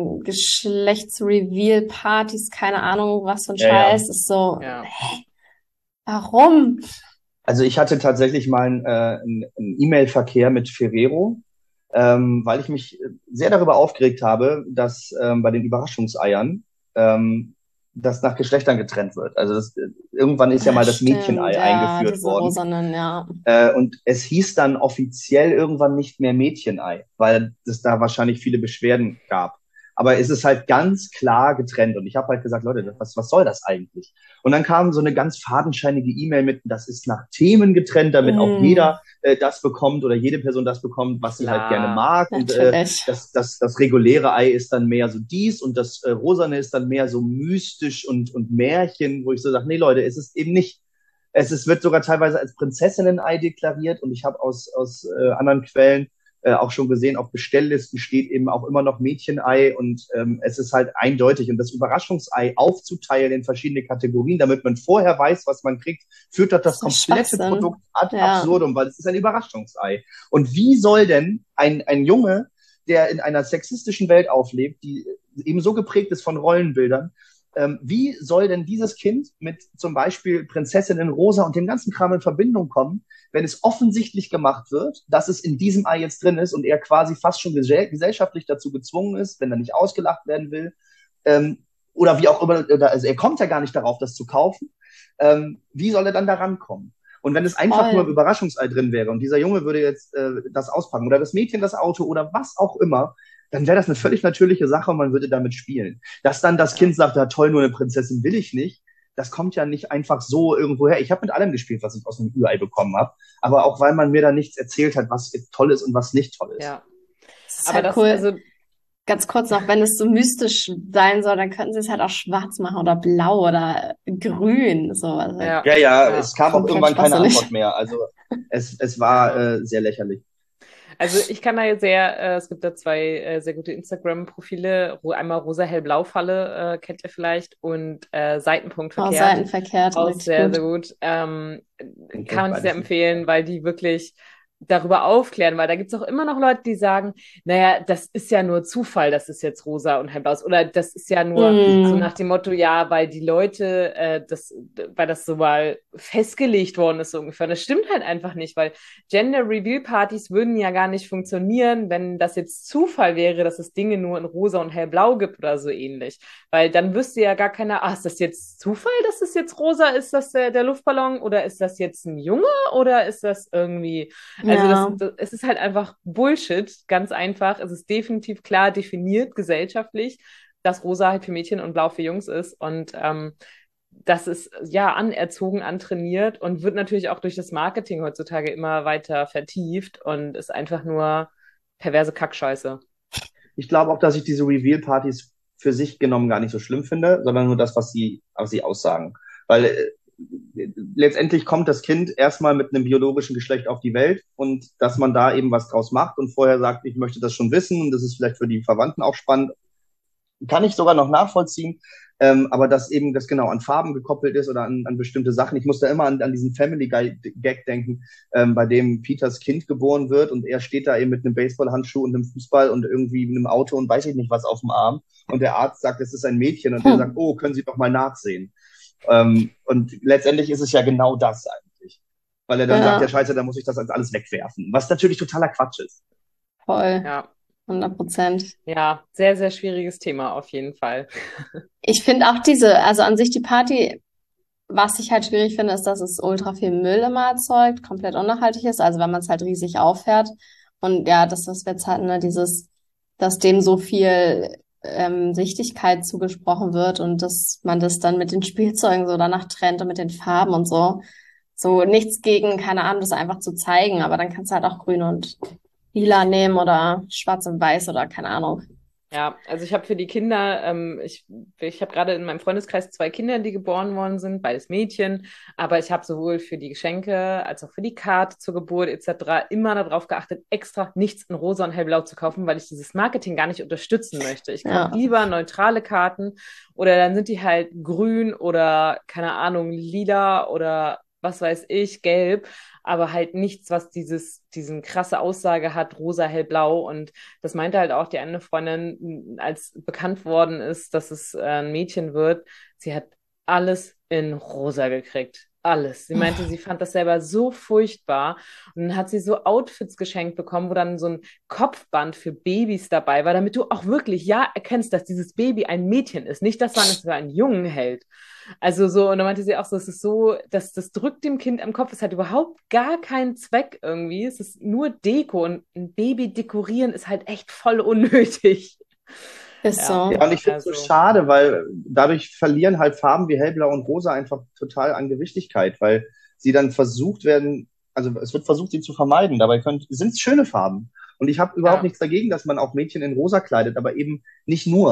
Geschlechtsreveal-Partys, keine Ahnung, was für ein ja, ja. Scheiß, ist so, Ja. warum? Also ich hatte tatsächlich mal einen E-Mail-Verkehr mit Ferrero, weil ich mich sehr darüber aufgeregt habe, dass bei den Überraschungseiern das nach Geschlechtern getrennt wird. Also irgendwann ist ja Ah, mal das stimmt, Mädchenei ja, eingeführt diese worden. rosanen, ja. Und es hieß dann offiziell irgendwann nicht mehr Mädchenei, weil es da wahrscheinlich viele Beschwerden gab. Aber es ist halt ganz klar getrennt. Und ich habe halt gesagt, Leute, was soll das eigentlich? Und dann kam so eine ganz fadenscheinige E-Mail mit, das ist nach Themen getrennt, damit auch Mm, jeder das bekommt oder jede Person das bekommt, was sie halt gerne Klar. mag. Und natürlich. das reguläre Ei ist dann mehr so dies und das Rosane ist dann mehr so mystisch und Märchen, wo ich so sage, nee Leute, es ist eben nicht. Es wird sogar teilweise als Prinzessinnen-Ei deklariert und ich habe aus anderen Quellen auch schon gesehen, auf Bestelllisten steht eben auch immer noch Mädchenei und es ist halt eindeutig. Und das Überraschungsei aufzuteilen in verschiedene Kategorien, damit man vorher weiß, was man kriegt, führt das komplette Produkt ad absurdum, weil es ist ein Überraschungsei. Und wie soll denn ein Junge, der in einer sexistischen Welt auflebt, die eben so geprägt ist von Rollenbildern, wie soll denn dieses Kind mit zum Beispiel Prinzessin in Rosa und dem ganzen Kram in Verbindung kommen, wenn es offensichtlich gemacht wird, dass es in diesem Ei jetzt drin ist und er quasi fast schon gesellschaftlich dazu gezwungen ist, wenn er nicht ausgelacht werden will, oder wie auch immer, also er kommt ja gar nicht darauf, das zu kaufen, wie soll er dann da rankommen? Und wenn es einfach nur im Überraschungsei drin wäre und dieser Junge würde jetzt das auspacken oder das Mädchen das Auto oder was auch immer, dann wäre das eine völlig natürliche Sache und man würde damit spielen. Dass dann das Kind sagt, ja toll, nur eine Prinzessin will ich nicht, das kommt ja nicht einfach so irgendwo her. Ich habe mit allem gespielt, was ich aus einem Ü-Ei bekommen habe, aber auch weil man mir da nichts erzählt hat, was jetzt toll ist und was nicht toll ist. Ja. Das ist aber halt cool. Also ganz kurz noch, wenn es so mystisch sein soll, dann könnten sie es halt auch schwarz machen oder blau oder grün. So. Also Es kam auch irgendwann keine Antwort mehr. Also es war sehr lächerlich. Also ich kann da jetzt es gibt da zwei sehr gute Instagram-Profile, einmal Rosa-Hellblau-Falle, kennt ihr vielleicht, und Seitenpunkt verkehrt. Seitenverkehrt. Auch sehr, sehr gut. Kann man sehr empfehlen, weil die wirklich darüber aufklären, weil da gibt's auch immer noch Leute, die sagen, naja, das ist ja nur Zufall, dass es jetzt rosa und hellblau ist. Oder das ist ja nur so nach dem Motto, ja, weil die Leute, weil das so mal festgelegt worden ist, so ungefähr. Und das stimmt halt einfach nicht, weil Gender-Reveal-Partys würden ja gar nicht funktionieren, wenn das jetzt Zufall wäre, dass es Dinge nur in rosa und hellblau gibt oder so ähnlich. Weil dann wüsste ja gar keiner, ist das jetzt Zufall, dass es jetzt rosa ist, das der Luftballon? Oder ist das jetzt ein Junge? Oder ist das irgendwie... Also es ist halt einfach Bullshit, ganz einfach. Es ist definitiv klar definiert gesellschaftlich, dass rosa halt für Mädchen und blau für Jungs ist. Und das ist anerzogen, antrainiert und wird natürlich auch durch das Marketing heutzutage immer weiter vertieft und ist einfach nur perverse Kackscheiße. Ich glaube auch, dass ich diese Reveal-Partys für sich genommen gar nicht so schlimm finde, sondern nur das, was sie aussagen. Weil letztendlich kommt das Kind erstmal mit einem biologischen Geschlecht auf die Welt und dass man da eben was draus macht und vorher sagt, ich möchte das schon wissen und das ist vielleicht für die Verwandten auch spannend, kann ich sogar noch nachvollziehen, aber dass eben das genau an Farben gekoppelt ist oder an bestimmte Sachen. Ich muss da immer an diesen Family Gag denken, bei dem Peters Kind geboren wird und er steht da eben mit einem Baseballhandschuh und einem Fußball und irgendwie einem Auto und weiß ich nicht was auf dem Arm und der Arzt sagt, es ist ein Mädchen und der sagt, oh, können Sie doch mal nachsehen. Und letztendlich ist es ja genau das eigentlich. Weil er dann sagt, ja scheiße, da muss ich das alles wegwerfen. Was natürlich totaler Quatsch ist. Voll. Ja. 100%. Ja, sehr, sehr schwieriges Thema auf jeden Fall. Ich finde auch also an sich die Party, was ich halt schwierig finde, ist, dass es ultra viel Müll immer erzeugt, komplett unnachhaltig ist, also wenn man es halt riesig auffährt. Und ja, das wir jetzt hatten, ne, dass dem so viel Wichtigkeit zugesprochen wird und dass man das dann mit den Spielzeugen so danach trennt und mit den Farben und so. So nichts gegen, keine Ahnung, das einfach zu zeigen, aber dann kannst du halt auch grün und lila nehmen oder schwarz und weiß oder keine Ahnung. Ja, also ich habe für die Kinder, ich habe gerade in meinem Freundeskreis 2 Kinder, die geboren worden sind, beides Mädchen, aber ich habe sowohl für die Geschenke als auch für die Karte zur Geburt etc. immer darauf geachtet, extra nichts in rosa und hellblau zu kaufen, weil ich dieses Marketing gar nicht unterstützen möchte. Ich kaufe lieber neutrale Karten oder dann sind die halt grün oder, keine Ahnung, lila oder was weiß ich, gelb, aber halt nichts, was diesen krasse Aussage hat, rosa, hellblau. Und das meinte halt auch die eine Freundin, als bekannt worden ist, dass es ein Mädchen wird, sie hat alles in rosa gekriegt. Alles. Sie meinte, sie fand das selber so furchtbar. Und dann hat sie so Outfits geschenkt bekommen, wo dann so ein Kopfband für Babys dabei war, damit du auch wirklich erkennst, dass dieses Baby ein Mädchen ist. Nicht, dass man es für einen Jungen hält. Also so, und dann meinte sie auch so, es ist so, das drückt dem Kind am Kopf, es hat überhaupt gar keinen Zweck irgendwie. Es ist nur Deko und ein Baby dekorieren ist halt echt voll unnötig. Ist so. Ja, und ich finde es so schade, weil dadurch verlieren halt Farben wie hellblau und rosa einfach total an Gewichtigkeit, weil sie dann versucht werden, also es wird versucht, sie zu vermeiden. Dabei sind es schöne Farben. Und ich habe überhaupt nichts dagegen, dass man auch Mädchen in rosa kleidet, aber eben nicht nur.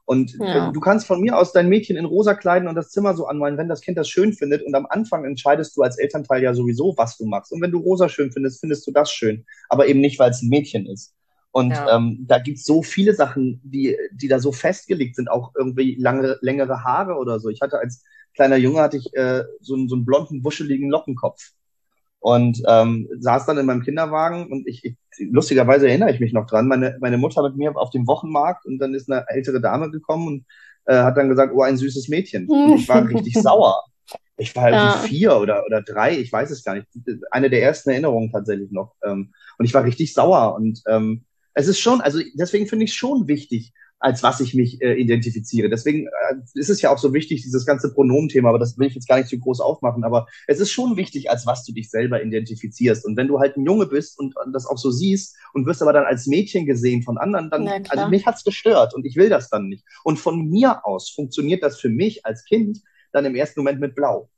Und Ja. du kannst von mir aus dein Mädchen in rosa kleiden und das Zimmer so anmalen, wenn das Kind das schön findet. Und am Anfang entscheidest du als Elternteil ja sowieso, was du machst. Und wenn du rosa schön findest, findest du das schön. Aber eben nicht, weil es ein Mädchen ist. Und Ja. da gibt's so viele Sachen, die da so festgelegt sind, auch irgendwie längere Haare oder so. Ich hatte als kleiner Junge hatte ich so einen blonden, wuscheligen Lockenkopf und saß dann in meinem Kinderwagen und lustigerweise erinnere ich mich noch dran, meine Mutter mit mir auf dem Wochenmarkt und dann ist eine ältere Dame gekommen und hat dann gesagt, oh, ein süßes Mädchen. Und ich war richtig sauer. Ich war irgendwie 4 oder 3, ich weiß es gar nicht. Eine der ersten Erinnerungen tatsächlich noch. Und ich war richtig sauer. Und es ist schon, also deswegen finde ich es schon wichtig, als was ich mich identifiziere. Deswegen ist es ja auch so wichtig, dieses ganze Pronomenthema, aber das will ich jetzt gar nicht zu groß aufmachen, aber es ist schon wichtig, als was du dich selber identifizierst. Und wenn du halt ein Junge bist und das auch so siehst und wirst aber dann als Mädchen gesehen von anderen, dann, also mich hat's gestört und ich will das dann nicht. Und von mir aus funktioniert das für mich als Kind dann im ersten Moment mit Blau.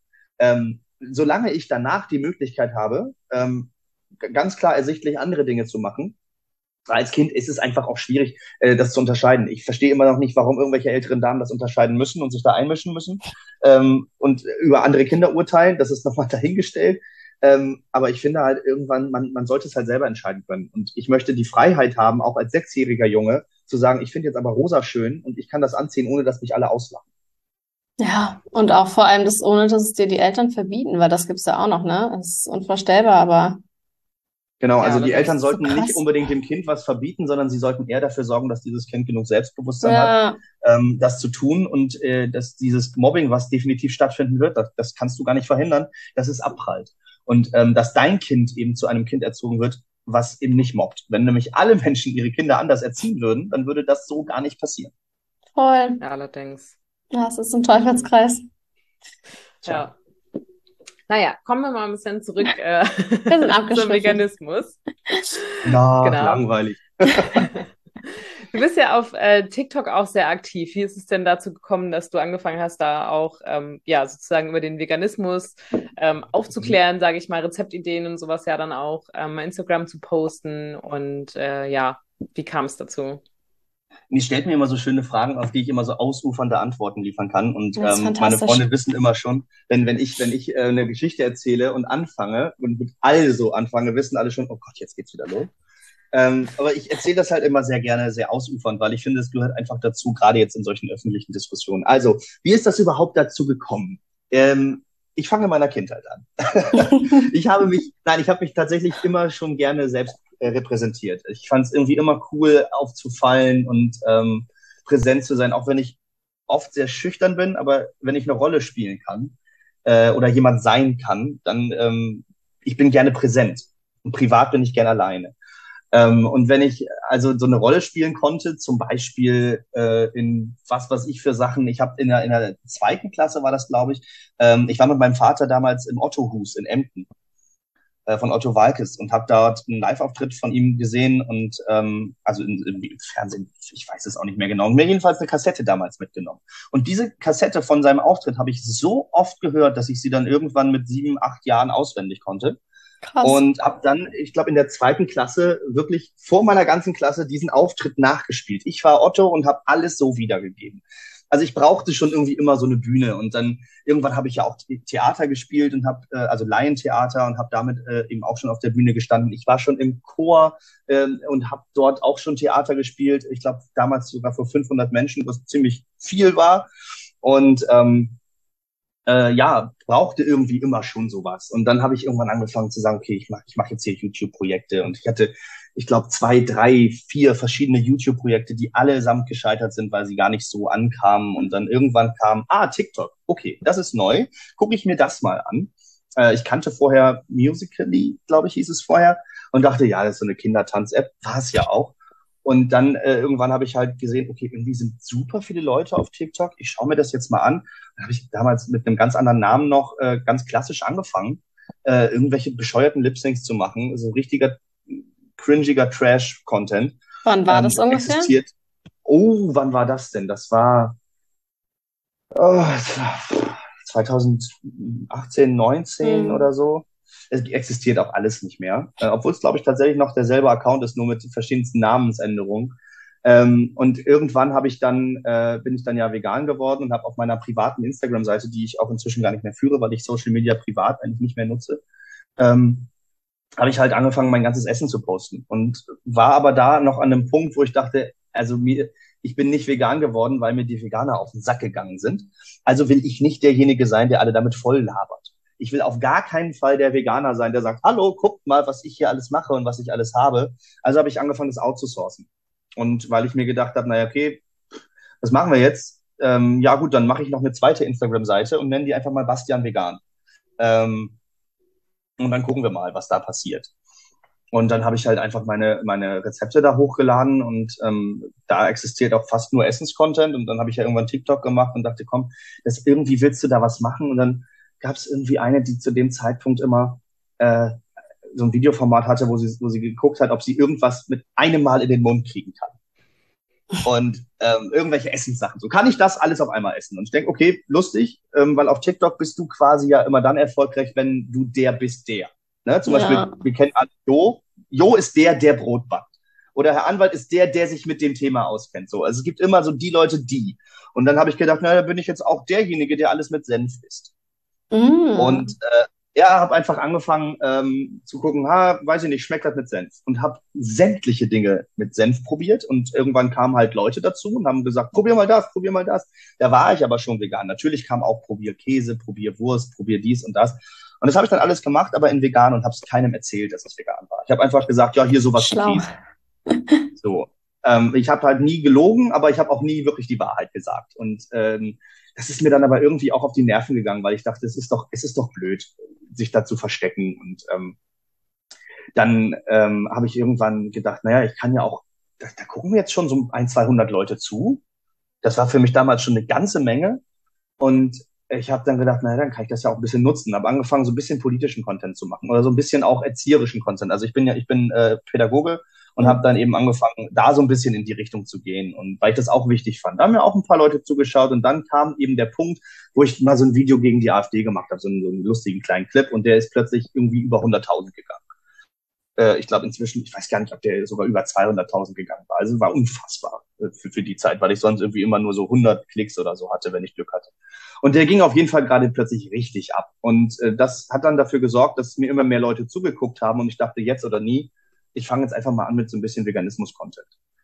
Solange ich danach die Möglichkeit habe, ganz klar ersichtlich andere Dinge zu machen, als Kind ist es einfach auch schwierig, das zu unterscheiden. Ich verstehe immer noch nicht, warum irgendwelche älteren Damen das unterscheiden müssen und sich da einmischen müssen und über andere Kinder urteilen. Das ist nochmal dahingestellt. Aber ich finde halt irgendwann, man sollte es halt selber entscheiden können. Und ich möchte die Freiheit haben, auch als 6-jähriger Junge, zu sagen, ich finde jetzt aber rosa schön und ich kann das anziehen, ohne dass mich alle auslachen. Ja, und auch vor allem das, ohne dass es dir die Eltern verbieten, weil das gibt's ja auch noch, ne? Das ist unvorstellbar, aber Genau, Ja, also die das Eltern ist so sollten nicht krass. unbedingt dem Kind was verbieten, sondern sie sollten eher dafür sorgen, dass dieses Kind genug Selbstbewusstsein hat, Ja, das zu tun und dass dieses Mobbing, was definitiv stattfinden wird, das kannst du gar nicht verhindern, das ist abprallt. Und dass dein Kind eben zu einem Kind erzogen wird, was eben nicht mobbt. Wenn nämlich alle Menschen ihre Kinder anders erziehen würden, dann würde das so gar nicht passieren. voll. ja, allerdings. Ja, es ist ein Teufelskreis. Tja, Ja. Naja, kommen wir mal ein bisschen zurück Wir sind zum abgeschwiffen. Veganismus. na, Genau. langweilig. Du bist ja auf TikTok auch sehr aktiv. Wie ist es denn dazu gekommen, dass du angefangen hast, da auch ja sozusagen über den Veganismus aufzuklären, sage ich mal, Rezeptideen und sowas ja dann auch Instagram zu posten und ja, wie kam es dazu? Die stellt mir immer so schöne Fragen, auf die ich immer so ausufernde Antworten liefern kann. Und Das ist meine fantastisch. Freunde wissen immer schon, wenn ich eine Geschichte erzähle und anfange und mit all so anfange, wissen alle schon, oh Gott, jetzt geht's wieder los. Aber ich erzähle das halt immer sehr gerne, sehr ausufernd, weil ich finde, es gehört einfach dazu, gerade jetzt in solchen öffentlichen Diskussionen. Also, wie ist das überhaupt dazu gekommen? Ich fange in meiner Kindheit an. Ich habe mich tatsächlich immer schon gerne selbst repräsentiert. Ich fand es irgendwie immer cool, aufzufallen und präsent zu sein, auch wenn ich oft sehr schüchtern bin, aber wenn ich eine Rolle spielen kann oder jemand sein kann, dann ich bin gerne präsent. Und privat bin ich gerne alleine. Und wenn ich also so eine Rolle spielen konnte, zum Beispiel in was ich für Sachen, ich habe in der 2. Klasse war das, glaube ich, ich war mit meinem Vater damals im Ottohus in Emden von Otto Waalkes und habe dort einen Live-Auftritt von ihm gesehen und also im Fernsehen, ich weiß es auch nicht mehr genau, und mir jedenfalls eine Kassette damals mitgenommen. Und diese Kassette von seinem Auftritt habe ich so oft gehört, dass ich sie dann irgendwann mit 7, 8 Jahren auswendig konnte. Krass. Und habe dann, ich glaube, in der 2. Klasse wirklich vor meiner ganzen Klasse diesen Auftritt nachgespielt. Ich war Otto und habe alles so wiedergegeben. Also ich brauchte schon irgendwie immer so eine Bühne. Und dann irgendwann habe ich ja auch Theater gespielt und habe, also Laientheater und habe damit eben auch schon auf der Bühne gestanden. Ich war schon im Chor und habe dort auch schon Theater gespielt. Ich glaube, damals sogar vor 500 Menschen, was ziemlich viel war. Und ja, brauchte irgendwie immer schon sowas. Und dann habe ich irgendwann angefangen zu sagen, okay, ich mach jetzt hier YouTube-Projekte. Und ich hatte, ich glaube, 2, 3, 4 verschiedene YouTube-Projekte, die allesamt gescheitert sind, weil sie gar nicht so ankamen. Und dann irgendwann kam, TikTok, okay, das ist neu, gucke ich mir das mal an. Ich kannte vorher Musical.ly, glaube ich, hieß es vorher, und dachte, ja, das ist so eine Kindertanz-App, war es ja auch. Und dann irgendwann habe ich halt gesehen, okay, irgendwie sind super viele Leute auf TikTok. Ich schaue mir das jetzt mal an. Dann habe ich damals mit einem ganz anderen Namen noch ganz klassisch angefangen, irgendwelche bescheuerten Lip-Syncs zu machen. So richtiger, cringiger Trash-Content. Wann war das ungefähr? Existiert. Oh, wann war das denn? Das war 2018, 19 oder so. Es existiert auch alles nicht mehr. Obwohl es, glaube ich, tatsächlich noch derselbe Account ist, nur mit verschiedensten Namensänderungen. Und irgendwann bin ich dann ja vegan geworden und habe auf meiner privaten Instagram-Seite, die ich auch inzwischen gar nicht mehr führe, weil ich Social Media privat eigentlich nicht mehr nutze, habe ich halt angefangen, mein ganzes Essen zu posten und war aber da noch an einem Punkt, wo ich dachte, ich bin nicht vegan geworden, weil mir die Veganer auf den Sack gegangen sind. Also will ich nicht derjenige sein, der alle damit voll labert. Ich will auf gar keinen Fall der Veganer sein, der sagt, hallo, guckt mal, was ich hier alles mache und was ich alles habe. Also habe ich angefangen, das outzusourcen. Und weil ich mir gedacht habe, naja, okay, was machen wir jetzt? Ja gut, dann mache ich noch eine zweite Instagram-Seite und nenne die einfach mal Bastian Vegan. Und dann gucken wir mal, was da passiert. Und dann habe ich halt einfach meine Rezepte da hochgeladen und da existiert auch fast nur Essenscontent. Und dann habe ich ja irgendwann TikTok gemacht und dachte, komm, irgendwie willst du da was machen. Und dann gab es irgendwie eine, die zu dem Zeitpunkt immer so ein Videoformat hatte, wo sie geguckt hat, ob sie irgendwas mit einem Mal in den Mund kriegen kann. Und irgendwelche Essenssachen. So kann ich das alles auf einmal essen. Und ich denke, okay, lustig, weil auf TikTok bist du quasi ja immer dann erfolgreich, wenn du der bist, der. Ne? Zum Beispiel, wir kennen alle Jo. Jo ist der Brot backt. Oder Herr Anwalt ist der sich mit dem Thema auskennt. So, also es gibt immer so die Leute, die. Und dann habe ich gedacht, na, da bin ich jetzt auch derjenige, der alles mit Senf isst. Und habe einfach angefangen zu gucken, weiß ich nicht, schmeckt das mit Senf? Und habe sämtliche Dinge mit Senf probiert und irgendwann kamen halt Leute dazu und haben gesagt, probier mal das, probier mal das. Da war ich aber schon vegan. Natürlich kam auch probier Käse, probier Wurst, probier dies und das. Und das habe ich dann alles gemacht, aber in vegan und habe es keinem erzählt, dass es vegan war. Ich habe einfach gesagt, ja, hier sowas Schlau. mit Käse. So. Ich habe halt nie gelogen, aber ich habe auch nie wirklich die Wahrheit gesagt. Und das ist mir dann aber irgendwie auch auf die Nerven gegangen, weil ich dachte, es ist doch blöd, sich da zu verstecken. Und dann habe ich irgendwann gedacht, naja, ich kann ja auch, da gucken wir jetzt schon so 200 Leute zu. Das war für mich damals schon eine ganze Menge. Und ich habe dann gedacht, naja, dann kann ich das ja auch ein bisschen nutzen. Habe angefangen, so ein bisschen politischen Content zu machen oder so ein bisschen auch erzieherischen Content. Also ich bin Pädagoge und habe dann eben angefangen, da so ein bisschen in die Richtung zu gehen. Und weil ich das auch wichtig fand. Da haben mir auch ein paar Leute zugeschaut und dann kam eben der Punkt, wo ich mal so ein Video gegen die AfD gemacht habe, so einen lustigen kleinen Clip und der ist plötzlich irgendwie über 100.000 gegangen. Ich glaube inzwischen, ich weiß gar nicht, ob der sogar über 200.000 gegangen war. Also war unfassbar für die Zeit, weil ich sonst irgendwie immer nur so 100 Klicks oder so hatte, wenn ich Glück hatte. Und der ging auf jeden Fall gerade plötzlich richtig ab. Und das hat dann dafür gesorgt, dass mir immer mehr Leute zugeguckt haben und ich dachte, jetzt oder nie, ich fange jetzt einfach mal an mit so ein bisschen Veganismus-Content.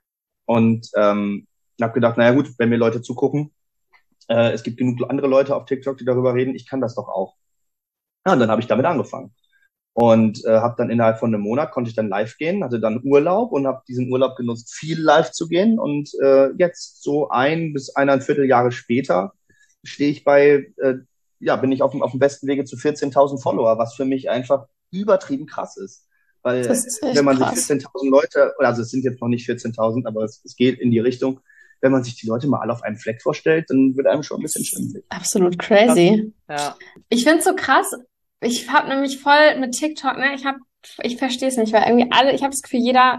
Und habe gedacht, naja gut, wenn mir Leute zugucken, es gibt genug andere Leute auf TikTok, die darüber reden, ich kann das doch auch. Ja, und dann habe ich damit angefangen. Und habe dann innerhalb von einem Monat, konnte ich dann live gehen, hatte dann Urlaub und habe diesen Urlaub genutzt, viel live zu gehen. Und jetzt so 1 bis 1,25 Jahre später stehe ich bin ich auf dem besten Wege zu 14.000 Follower, was für mich einfach übertrieben krass ist. Weil wenn man sich 14.000 Leute, also es sind jetzt noch nicht 14.000, aber es geht in die Richtung, wenn man sich die Leute mal alle auf einem Fleck vorstellt, dann wird einem schon ein bisschen schwindelig. Absolut crazy. Ja. Ich finde es so krass. Ich habe nämlich voll mit TikTok, ne? Ich verstehe es nicht, weil irgendwie ich habe das Gefühl,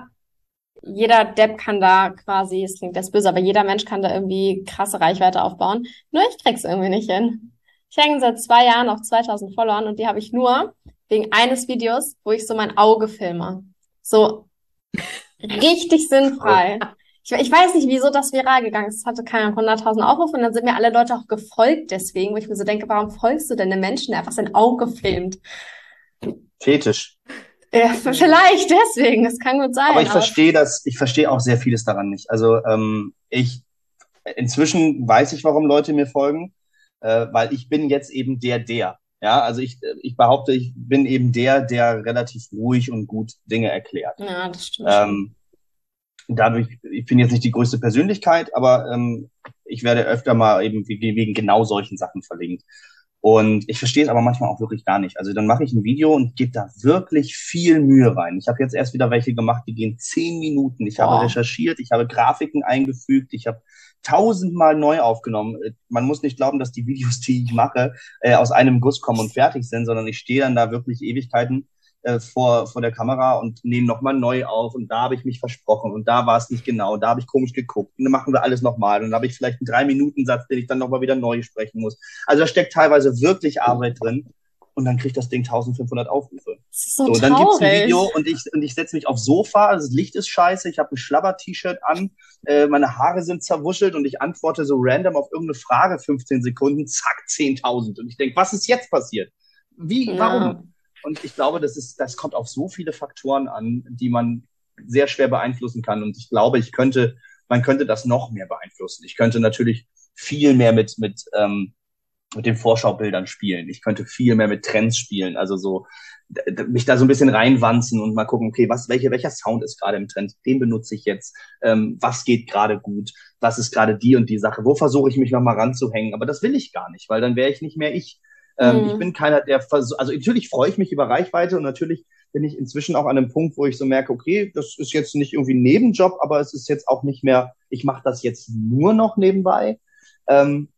jeder Depp kann da quasi, es klingt jetzt böse, aber jeder Mensch kann da irgendwie krasse Reichweite aufbauen. Nur ich krieg's irgendwie nicht hin. Ich hänge seit 2 Jahren auf 2.000 Followern und die habe ich nur wegen eines Videos, wo ich so mein Auge filme. So richtig sinnfrei. Ich weiß nicht, wieso das viral gegangen ist. Es hatte keine 100.000 Aufrufe und dann sind mir alle Leute auch gefolgt deswegen, wo ich mir so denke, warum folgst du denn einem Menschen, der einfach sein Auge filmt? Fetisch. Ja, vielleicht deswegen, das kann gut sein. Aber ich verstehe auch sehr vieles daran nicht. Also inzwischen weiß ich, warum Leute mir folgen, weil ich bin jetzt eben der. Ja, also ich behaupte, ich bin eben der relativ ruhig und gut Dinge erklärt. Ja, das stimmt. Dadurch, ich bin jetzt nicht die größte Persönlichkeit, aber ich werde öfter mal eben wegen genau solchen Sachen verlinkt. Und ich verstehe es aber manchmal auch wirklich gar nicht. Also dann mache ich ein Video und gebe da wirklich viel Mühe rein. Ich habe jetzt erst wieder welche gemacht, die gehen 10 Minuten. Ich habe recherchiert, ich habe Grafiken eingefügt, ich habe 1000-mal neu aufgenommen. Man muss nicht glauben, dass die Videos, die ich mache, aus einem Guss kommen und fertig sind, sondern ich stehe dann da wirklich Ewigkeiten vor der Kamera und nehme nochmal neu auf und da habe ich mich versprochen und da war es nicht genau, da habe ich komisch geguckt und dann machen wir alles nochmal und dann habe ich vielleicht einen 3-Minuten-Satz, den ich dann nochmal wieder neu sprechen muss. Also da steckt teilweise wirklich Arbeit drin und dann kriegt das Ding 1.500 Aufrufe. Das ist so So, und dann gibt's ein traurig. Video und ich setze mich aufs Sofa, das Licht ist scheiße, ich habe ein Schlabber-T-Shirt an, meine Haare sind zerwuschelt und ich antworte so random auf irgendeine Frage 15 Sekunden, zack, 10.000. Und ich denke, was ist jetzt passiert? Wie, Ja. warum? Und ich glaube, das kommt auf so viele Faktoren an, die man sehr schwer beeinflussen kann. Und ich glaube, man könnte das noch mehr beeinflussen. Ich könnte natürlich viel mehr mit den Vorschaubildern spielen. Ich könnte viel mehr mit Trends spielen. Also so mich da so ein bisschen reinwanzen und mal gucken, okay, welcher Sound ist gerade im Trend? Den benutze ich jetzt. Was geht gerade gut? Was ist gerade die und die Sache? Wo versuche ich mich nochmal ranzuhängen? Aber das will ich gar nicht, weil dann wäre ich nicht mehr ich. Ich bin keiner, also natürlich freue ich mich über Reichweite und natürlich bin ich inzwischen auch an einem Punkt, wo ich so merke, okay, das ist jetzt nicht irgendwie ein Nebenjob, aber es ist jetzt auch nicht mehr, ich mache das jetzt nur noch nebenbei. Ähm,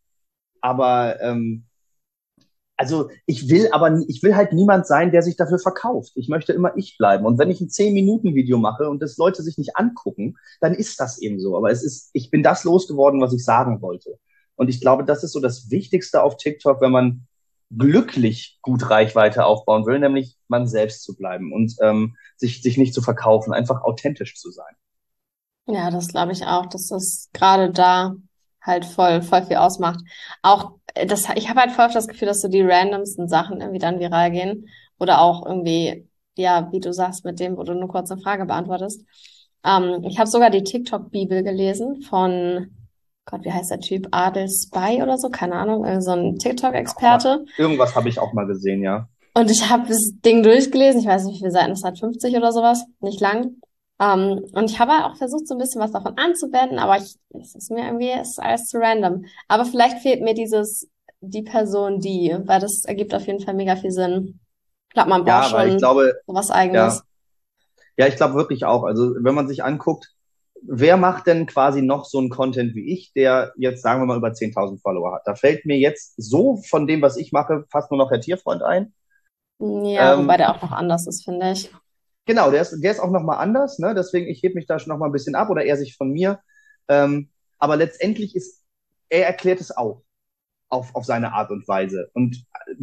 aber also ich will halt niemand sein, der sich dafür verkauft. Ich möchte immer ich bleiben. Und wenn ich ein 10-Minuten-Video mache und das Leute sich nicht angucken, dann ist das eben so. Aber ich bin das losgeworden, was ich sagen wollte. Und ich glaube, das ist so das Wichtigste auf TikTok, wenn man glücklich gut Reichweite aufbauen will, nämlich man selbst zu bleiben und sich nicht zu verkaufen, einfach authentisch zu sein. Ja, das glaube ich auch, dass das gerade da halt voll viel ausmacht. Auch ich habe halt voll oft das Gefühl, dass so die randomsten Sachen irgendwie dann viral gehen. Oder auch irgendwie, ja, wie du sagst, mit dem, wo du nur kurz eine Frage beantwortest. Ich habe sogar die TikTok-Bibel gelesen von, Gott, wie heißt der Typ? Adel Spy oder so, keine Ahnung, irgend so ein TikTok-Experte. Irgendwas habe ich auch mal gesehen, ja. Und ich habe das Ding durchgelesen. Ich weiß nicht, wie viele Seiten es hat, 50 oder sowas, nicht lang. Und ich habe auch versucht, so ein bisschen was davon anzuwenden, aber es ist mir irgendwie, es ist alles zu random. Aber vielleicht fehlt mir die Person, weil das ergibt auf jeden Fall mega viel Sinn. Ich glaube, man braucht Ja, weil ich schon glaube, sowas ja, Eigenes. ja, ich glaube wirklich auch. Also wenn man sich anguckt, wer macht denn quasi noch so einen Content wie ich, der jetzt, sagen wir mal, über 10.000 Follower hat? Da fällt mir jetzt so von dem, was ich mache, fast nur noch Herr Tierfreund ein. Ja, wobei Ähm, der auch noch anders ist, finde ich. genau, der ist auch nochmal anders, ne? Deswegen, ich hebe mich da schon nochmal ein bisschen ab oder er sich von mir. Aber letztendlich er erklärt es auch auf seine Art und Weise. Und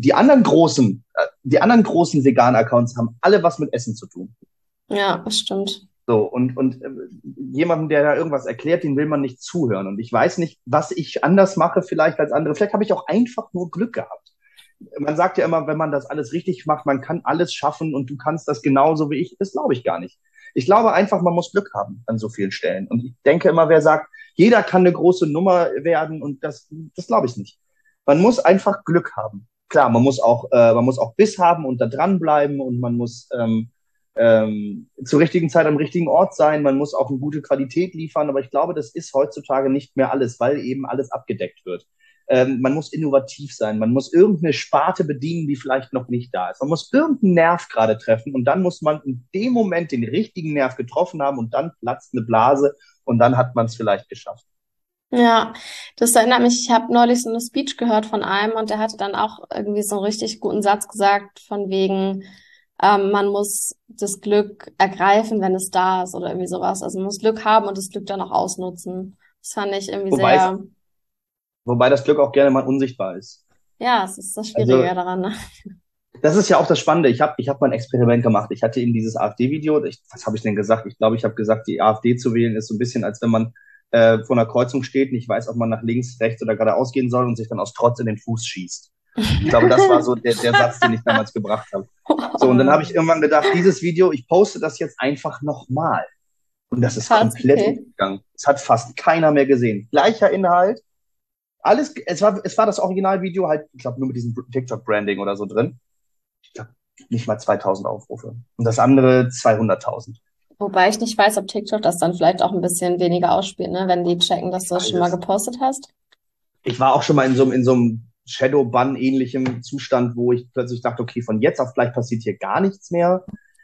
die anderen großen Vegan-Accounts haben alle was mit Essen zu tun. Ja, das stimmt. So, und jemandem, der da irgendwas erklärt, den will man nicht zuhören. Und ich weiß nicht, was ich anders mache vielleicht als andere. Vielleicht habe ich auch einfach nur Glück gehabt. Man sagt ja immer, wenn man das alles richtig macht, man kann alles schaffen und du kannst das genauso wie ich. Das glaube ich gar nicht. Ich glaube einfach, man muss Glück haben an so vielen Stellen. Und ich denke immer, wer sagt, jeder kann eine große Nummer werden und das glaube ich nicht. Man muss einfach Glück haben. Klar, man muss auch Biss haben und da dranbleiben und man muss zur richtigen Zeit am richtigen Ort sein. Man muss auch eine gute Qualität liefern. Aber ich glaube, das ist heutzutage nicht mehr alles, weil eben alles abgedeckt wird. Man muss innovativ sein. Man muss irgendeine Sparte bedienen, die vielleicht noch nicht da ist. Man muss irgendeinen Nerv gerade treffen und dann muss man in dem Moment den richtigen Nerv getroffen haben und dann platzt eine Blase und dann hat man es vielleicht geschafft. Ja, das erinnert mich, ich habe neulich so eine Speech gehört von einem und der hatte dann auch irgendwie so einen richtig guten Satz gesagt, von wegen, man muss das Glück ergreifen, wenn es da ist oder irgendwie sowas. Also man muss Glück haben und das Glück dann auch ausnutzen. Das fand ich irgendwie Wobei, sehr, wobei das Glück auch gerne mal unsichtbar ist. ja, es ist das Also Schwierige daran, ne? das ist ja auch das Spannende. Ich hab mal ein Experiment gemacht. Ich hatte eben dieses AfD-Video. Was habe ich denn gesagt? Ich glaube, ich habe gesagt, die AfD zu wählen ist so ein bisschen, als wenn man vor einer Kreuzung steht, nicht weiß, ob man nach links, rechts oder geradeaus gehen soll und sich dann aus Trotz in den Fuß schießt. Ich glaube, das war so der Satz, den ich damals gebracht habe. So, und dann habe ich irgendwann gedacht, dieses Video, ich poste das jetzt einfach nochmal. Und das ist Krass, komplett okay. umgegangen. Es hat fast keiner mehr gesehen. Gleicher Inhalt. Es war das Originalvideo halt, ich glaube, nur mit diesem TikTok-Branding oder so drin. Ich glaube, nicht mal 2.000 Aufrufe. Und das andere 200.000. Wobei ich nicht weiß, ob TikTok das dann vielleicht auch ein bisschen weniger ausspielt, ne? Wenn die checken, dass du das schon mal Beides. gepostet hast. Ich war auch schon mal in so einem Shadow-Ban-ähnlichem Zustand, wo ich plötzlich dachte, okay, von jetzt auf gleich passiert hier gar nichts mehr.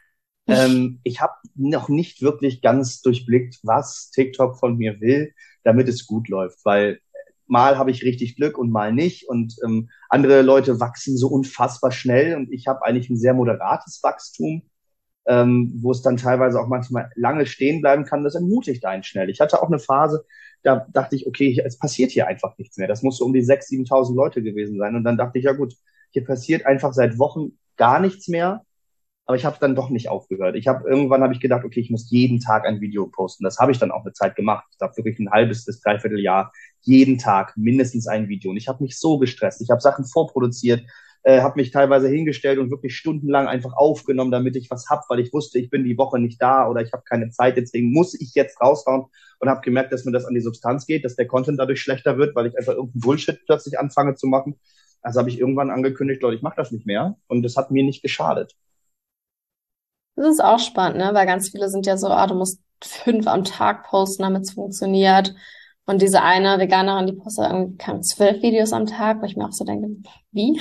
Ich habe noch nicht wirklich ganz durchblickt, was TikTok von mir will, damit es gut läuft, weil mal habe ich richtig Glück und mal nicht und andere Leute wachsen so unfassbar schnell und ich habe eigentlich ein sehr moderates Wachstum, wo es dann teilweise auch manchmal lange stehen bleiben kann. Das ermutigt einen schnell. Ich hatte auch eine Phase, da dachte ich, okay, es passiert hier einfach nichts mehr. Das muss so um die 6.000, 7.000 Leute gewesen sein und dann dachte ich, ja gut, hier passiert einfach seit Wochen gar nichts mehr. Aber ich habe dann doch nicht aufgehört. Irgendwann habe ich gedacht, okay, ich muss jeden Tag ein Video posten. Das habe ich dann auch eine Zeit gemacht. Ich glaube wirklich ein halbes bis dreiviertel Jahr, jeden Tag mindestens ein Video. Und ich habe mich so gestresst. Ich habe Sachen vorproduziert, habe mich teilweise hingestellt und wirklich stundenlang einfach aufgenommen, damit ich was hab, weil ich wusste, ich bin die Woche nicht da oder ich habe keine Zeit, deswegen muss ich jetzt raushauen, und habe gemerkt, dass mir das an die Substanz geht, dass der Content dadurch schlechter wird, weil ich einfach irgendeinen Bullshit plötzlich anfange zu machen. Also habe ich irgendwann angekündigt, Leute, ich mache das nicht mehr, und das hat mir nicht geschadet. Das ist auch spannend, ne? Weil ganz viele sind ja so, du musst 5 am Tag posten, damit es funktioniert. Und diese eine Veganerin, die postet irgendwie 12 Videos am Tag, wo ich mir auch so denke, wie?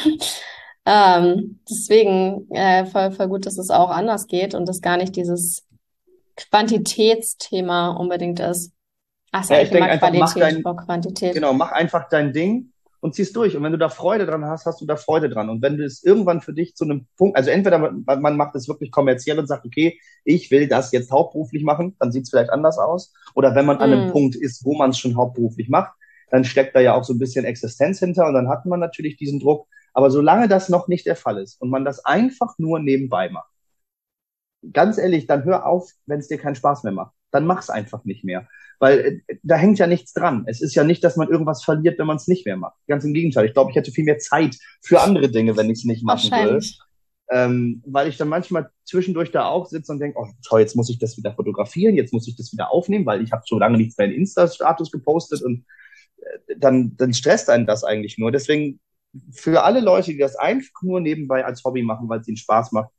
Deswegen voll gut, dass es auch anders geht und dass gar nicht dieses Quantitätsthema unbedingt ist. Ach, Ja, sag ich ich immer denke einfach, Qualität vor Quantität. genau, mach einfach dein Ding und zieh's durch. Und wenn du da Freude dran hast, hast du da Freude dran. Und wenn du es irgendwann für dich zu einem Punkt, also entweder man macht es wirklich kommerziell und sagt, okay, ich will das jetzt hauptberuflich machen, dann sieht's vielleicht anders aus. Oder wenn man an einem Punkt ist, wo man es schon hauptberuflich macht, dann steckt da ja auch so ein bisschen Existenz hinter, und dann hat man natürlich diesen Druck. Aber solange das noch nicht der Fall ist und man das einfach nur nebenbei macht, ganz ehrlich, dann hör auf, wenn es dir keinen Spaß mehr macht. Dann mach's einfach nicht mehr. Weil da hängt ja nichts dran. Es ist ja nicht, dass man irgendwas verliert, wenn man es nicht mehr macht. Ganz im Gegenteil. Ich glaube, ich hätte viel mehr Zeit für andere Dinge, wenn ich es nicht machen würde. Wahrscheinlich. Weil ich dann manchmal zwischendurch da auch sitze und denke, oh toll, jetzt muss ich das wieder fotografieren, jetzt muss ich das wieder aufnehmen, weil ich habe so lange nichts mehr in Insta-Status gepostet, und dann stresst einen das eigentlich nur. Deswegen für alle Leute, die das einfach nur nebenbei als Hobby machen, weil es ihnen Spaß macht,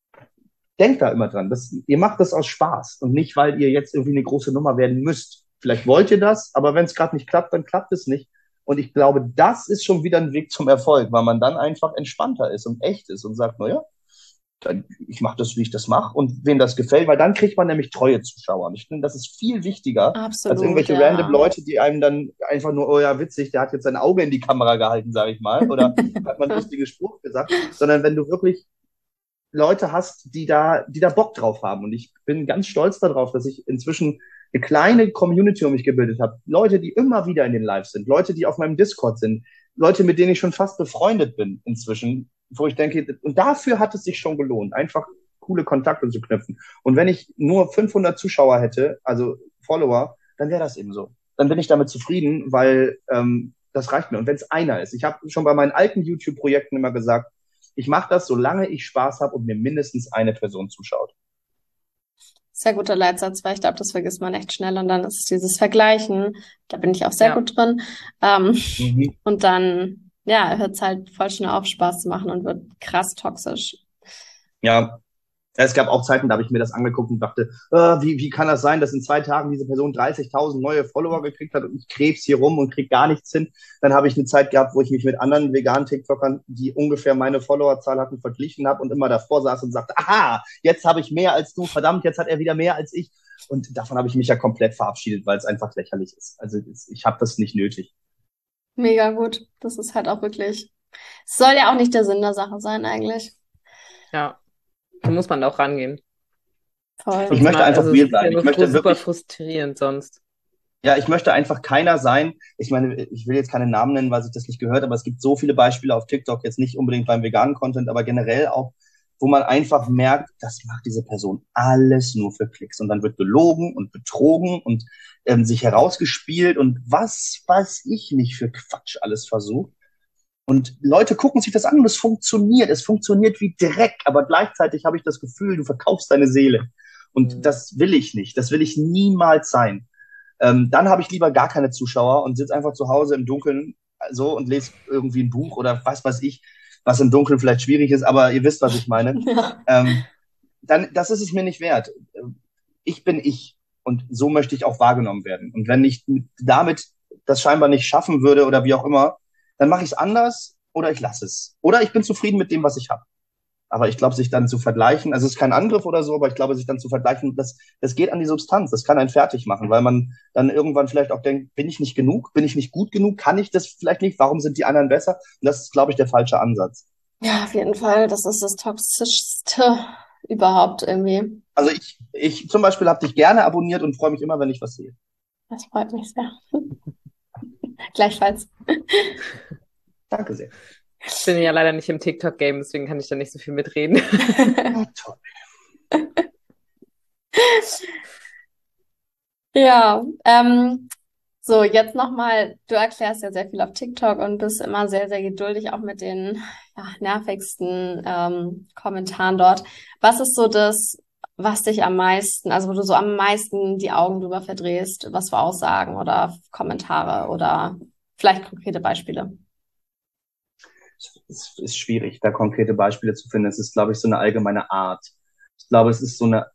denkt da immer dran. Ihr macht das aus Spaß und nicht, weil ihr jetzt irgendwie eine große Nummer werden müsst. Vielleicht wollt ihr das, aber wenn es gerade nicht klappt, dann klappt es nicht. Und ich glaube, das ist schon wieder ein Weg zum Erfolg, weil man dann einfach entspannter ist und echt ist und sagt, naja, ich mache das, wie ich das mache, und wem das gefällt, weil dann kriegt man nämlich treue Zuschauer. Und ich finde, das ist viel wichtiger als Absolut, irgendwelche ja. random Leute, die einem dann einfach nur, oh ja, witzig, der hat jetzt sein Auge in die Kamera gehalten, sage ich mal, oder hat man einen lustigen Spruch gesagt, sondern wenn du wirklich Leute hast, die da Bock drauf haben. Und ich bin ganz stolz darauf, dass ich inzwischen eine kleine Community um mich gebildet habe. Leute, die immer wieder in den Lives sind, Leute, die auf meinem Discord sind, Leute, mit denen ich schon fast befreundet bin inzwischen, wo ich denke, und dafür hat es sich schon gelohnt, einfach coole Kontakte zu knüpfen. Und wenn ich nur 500 Zuschauer hätte, also Follower, dann wäre das eben so. Dann bin ich damit zufrieden, weil das reicht mir. Und wenn es einer ist, ich habe schon bei meinen alten YouTube-Projekten immer gesagt, ich mache das, solange ich Spaß habe und mir mindestens eine Person zuschaut. Sehr guter Leitsatz, weil ich glaube, das vergisst man echt schnell, und dann ist es dieses Vergleichen, da bin ich auch sehr gut drin. Und dann, ja, hört es halt voll schnell auf, Spaß zu machen und wird krass toxisch. Ja, es gab auch Zeiten, da habe ich mir das angeguckt und dachte, wie kann das sein, dass in 2 Tagen diese Person 30.000 neue Follower gekriegt hat und ich krebs hier rum und kriege gar nichts hin. Dann habe ich eine Zeit gehabt, wo ich mich mit anderen veganen TikTokern, die ungefähr meine Followerzahl hatten, verglichen habe und immer davor saß und sagte, aha, jetzt habe ich mehr als du, verdammt, jetzt hat er wieder mehr als ich. Und davon habe ich mich ja komplett verabschiedet, weil es einfach lächerlich ist. Also ich habe das nicht nötig. Mega gut. Das ist halt auch wirklich, es soll ja auch nicht der Sinn der Sache sein eigentlich. Ja, so muss man da auch rangehen. Voll. Ich möchte einfach real bleiben. Ich möchte super frustrierend sonst. Ja, ich möchte einfach keiner sein. Ich meine, ich will jetzt keine Namen nennen, weil sich das nicht gehört, aber es gibt so viele Beispiele auf TikTok, jetzt nicht unbedingt beim veganen Content, aber generell auch, wo man einfach merkt, das macht diese Person alles nur für Klicks. Und dann wird belogen und betrogen und sich herausgespielt und was weiß ich nicht für Quatsch alles versucht. Und Leute gucken sich das an und es funktioniert. Es funktioniert wie Dreck, aber gleichzeitig habe ich das Gefühl, du verkaufst deine Seele. Und das will ich nicht. Das will ich niemals sein. Dann habe ich lieber gar keine Zuschauer und sitze einfach zu Hause im Dunkeln so und lese irgendwie ein Buch oder was weiß ich, was im Dunkeln vielleicht schwierig ist, aber ihr wisst, was ich meine. Ja. Dann, das ist es mir nicht wert. Ich bin ich und so möchte ich auch wahrgenommen werden. Und wenn ich damit das scheinbar nicht schaffen würde oder wie auch immer, dann mache ich es anders oder ich lasse es. Oder ich bin zufrieden mit dem, was ich habe. Aber ich glaube, sich dann zu vergleichen, also es ist kein Angriff oder so, aber ich glaube, sich dann zu vergleichen, das geht an die Substanz, das kann einen fertig machen, weil man dann irgendwann vielleicht auch denkt, bin ich nicht genug, bin ich nicht gut genug, kann ich das vielleicht nicht, warum sind die anderen besser? Und das ist, glaube ich, der falsche Ansatz. Ja, auf jeden Fall. Das ist das Toxischste überhaupt irgendwie. Also ich zum Beispiel habe dich gerne abonniert und freue mich immer, wenn ich was sehe. Das freut mich sehr. Gleichfalls. Danke sehr. Ich bin ja leider nicht im TikTok-Game, deswegen kann ich da nicht so viel mitreden. Ja, toll. Ja, so, jetzt nochmal, du erklärst ja sehr viel auf TikTok und bist immer sehr, sehr geduldig, auch mit den nervigsten Kommentaren dort. Was ist so das, was dich am meisten, also wo du so am meisten die Augen drüber verdrehst, was für Aussagen oder Kommentare oder vielleicht konkrete Beispiele? Es ist schwierig, da konkrete Beispiele zu finden. Es ist, glaube ich, so eine allgemeine Art. Ich glaube, es ist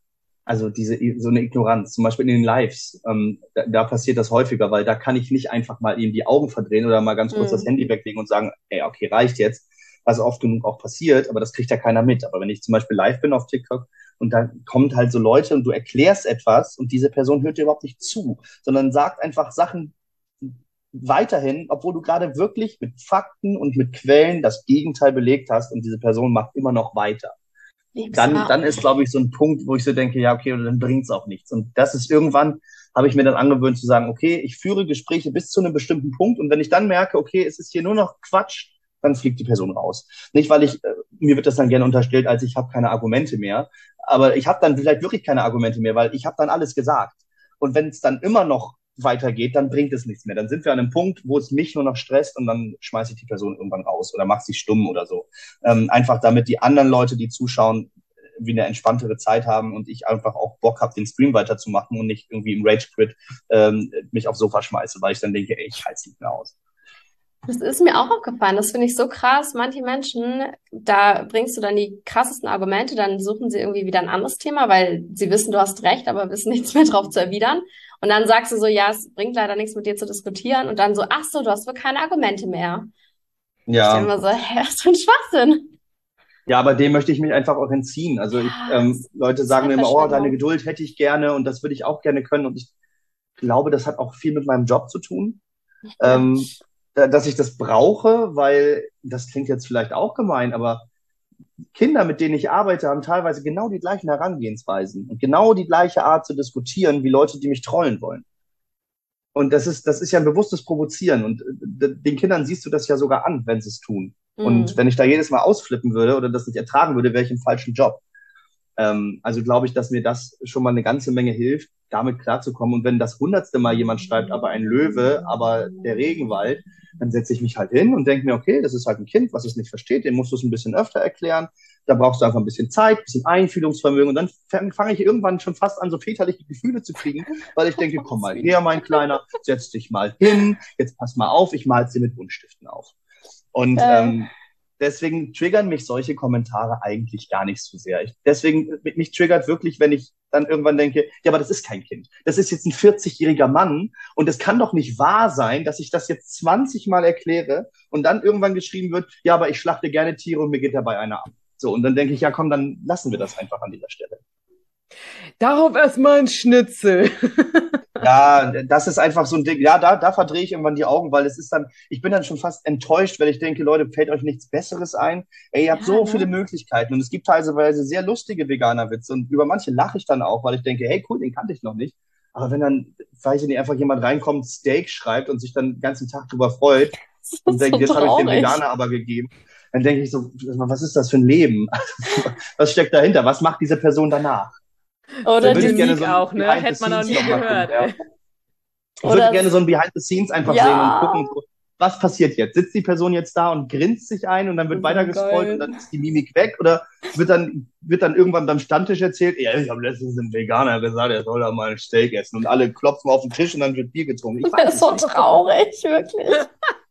so eine Ignoranz. Zum Beispiel in den Lives, da passiert das häufiger, weil da kann ich nicht einfach mal ihm die Augen verdrehen oder mal ganz kurz das Handy weglegen und sagen, ey, okay, reicht jetzt, was oft genug auch passiert, aber das kriegt ja keiner mit. Aber wenn ich zum Beispiel live bin auf TikTok und da kommt halt so Leute und du erklärst etwas und diese Person hört dir überhaupt nicht zu, sondern sagt einfach Sachen weiterhin, obwohl du gerade wirklich mit Fakten und mit Quellen das Gegenteil belegt hast und diese Person macht immer noch weiter. Dann ist, glaube ich, so ein Punkt, wo ich so denke, ja, okay, dann bringt's auch nichts. Und das ist irgendwann, habe ich mir dann angewöhnt zu sagen, okay, ich führe Gespräche bis zu einem bestimmten Punkt und wenn ich dann merke, okay, es ist hier nur noch Quatsch, dann fliegt die Person raus. Nicht, weil mir wird das dann gerne unterstellt, als ich habe keine Argumente mehr, aber ich habe dann vielleicht wirklich keine Argumente mehr, weil ich habe dann alles gesagt. Und wenn es dann immer noch weitergeht, dann bringt es nichts mehr. Dann sind wir an einem Punkt, wo es mich nur noch stresst und dann schmeiße ich die Person irgendwann raus oder mache sie stumm oder so. Einfach damit die anderen Leute, die zuschauen, wie eine entspanntere Zeit haben und ich einfach auch Bock habe, den Stream weiterzumachen und nicht irgendwie im Rage-Quit mich aufs Sofa schmeiße, weil ich dann denke, ey, ich halte es nicht mehr aus. Das ist mir auch aufgefallen. Das finde ich so krass. Manche Menschen, da bringst du dann die krassesten Argumente, dann suchen sie irgendwie wieder ein anderes Thema, weil sie wissen, du hast recht, aber wissen nichts mehr drauf zu erwidern. Und dann sagst du so, ja, es bringt leider nichts mit dir zu diskutieren. Und dann so, ach so, du hast wohl keine Argumente mehr. Ich denke Ja, immer so, hä, was für ein Schwachsinn. ja, aber dem möchte ich mich einfach auch entziehen. Also Ja, Leute sagen mir immer, oh, deine Zeitverschwendung. Geduld hätte ich gerne und das würde ich auch gerne können. Und ich glaube, das hat auch viel mit meinem Job zu tun. Ja. Ähm, dass ich das brauche, weil das klingt jetzt vielleicht auch gemein, aber Kinder, mit denen ich arbeite, haben teilweise genau die gleichen Herangehensweisen und genau die gleiche Art zu diskutieren wie Leute, die mich trollen wollen. Und das ist ja ein bewusstes Provozieren. Und den Kindern siehst du das ja sogar an, wenn sie es tun. Und Mhm. wenn ich da jedes Mal ausflippen würde oder das nicht ertragen würde, wäre ich im falschen Job. Also glaube ich, dass mir das schon mal eine ganze Menge hilft, damit klarzukommen. Und wenn das 100. Mal jemand schreibt, aber ein Löwe, aber der Regenwald, dann setze ich mich halt hin und denke mir, okay, das ist halt ein Kind, was es nicht versteht, dem musst du es ein bisschen öfter erklären. Da brauchst du einfach ein bisschen Zeit, ein bisschen Einfühlungsvermögen und dann fange ich irgendwann schon fast an, so väterliche Gefühle zu kriegen, weil ich denke, komm mal her, mein Kleiner, setz dich mal hin, jetzt pass mal auf, ich mal's dir mit Buntstiften auf. Und Äh, deswegen triggern mich solche Kommentare eigentlich gar nicht so sehr. Mich triggert wirklich, wenn ich dann irgendwann denke, ja, aber das ist kein Kind. Das ist jetzt ein 40-jähriger Mann und es kann doch nicht wahr sein, dass ich das jetzt 20 Mal erkläre und dann irgendwann geschrieben wird, ja, aber ich schlachte gerne Tiere und mir geht dabei einer ab. So, und dann denke ich, ja, komm, dann lassen wir das einfach an dieser Stelle. Darauf erstmal ein Schnitzel. Ja, das ist einfach so ein Ding. Ja, da verdrehe ich irgendwann die Augen, weil es ist dann, ich bin dann schon fast enttäuscht, wenn ich denke, Leute, fällt euch nichts Besseres ein? Ey, ihr habt ja, so viele ne? Möglichkeiten und es gibt teilweise sehr lustige Veganer-Witze und über manche lache ich dann auch, weil ich denke, hey, cool, den kannte ich noch nicht. Aber wenn dann, weiß ich nicht, einfach jemand reinkommt, Steak schreibt und sich dann den ganzen Tag drüber freut Das und ist so denkt, jetzt habe ich dem traurig. Veganer aber gegeben, dann denke ich so, was ist das für ein Leben? Was steckt dahinter? Was macht diese Person danach? Da Oder würde Die ich gerne dieses, Musik so ein auch, ne? Behind the Hätte man noch Scenes nie nochmal gucken. gehört, Ja. ey. Ich würde oder, gerne so ein Behind the Scenes einfach sehen und ja, gucken, so, was passiert jetzt? Sitzt die Person jetzt da und grinst sich ein und dann wird das weiter war gescrollt und geil. dann ist die Mimik weg? Oder wird dann irgendwann beim Stammtisch erzählt, ja, ich habe letztens einem Veganer gesagt, er soll da mal ein Steak essen und alle klopfen auf den Tisch und dann wird Bier getrunken. Ich weiß Das ist es so nicht. traurig, wirklich.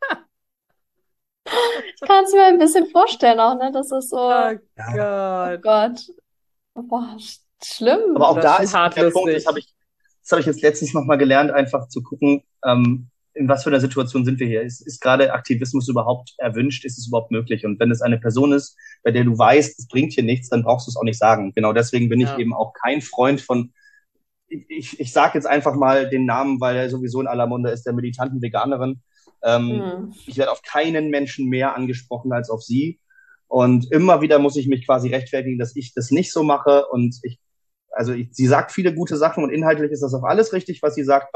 Ich kann es mir ein bisschen vorstellen auch, ne? Das ist so, Oh Ja. oh Gott. Gott, boah, Aber schlimm. auch Das ist da schon ist hart der Punkt, lustig. das habe ich jetzt letztens nochmal gelernt, einfach zu gucken, in was für einer Situation sind wir hier? Ist gerade Aktivismus überhaupt erwünscht? Ist es überhaupt möglich? Und wenn es eine Person ist, bei der du weißt, es bringt hier nichts, dann brauchst du es auch nicht sagen. Genau deswegen bin ich Ja. eben auch kein Freund von, ich sage jetzt einfach mal den Namen, weil er sowieso in aller Munde ist, der militanten Veganerin. Hm. Ich werde auf keinen Menschen mehr angesprochen als auf sie. Und immer wieder muss ich mich quasi rechtfertigen, dass ich das nicht so mache. Sie sagt viele gute Sachen und inhaltlich ist das auch alles richtig, was sie sagt. Also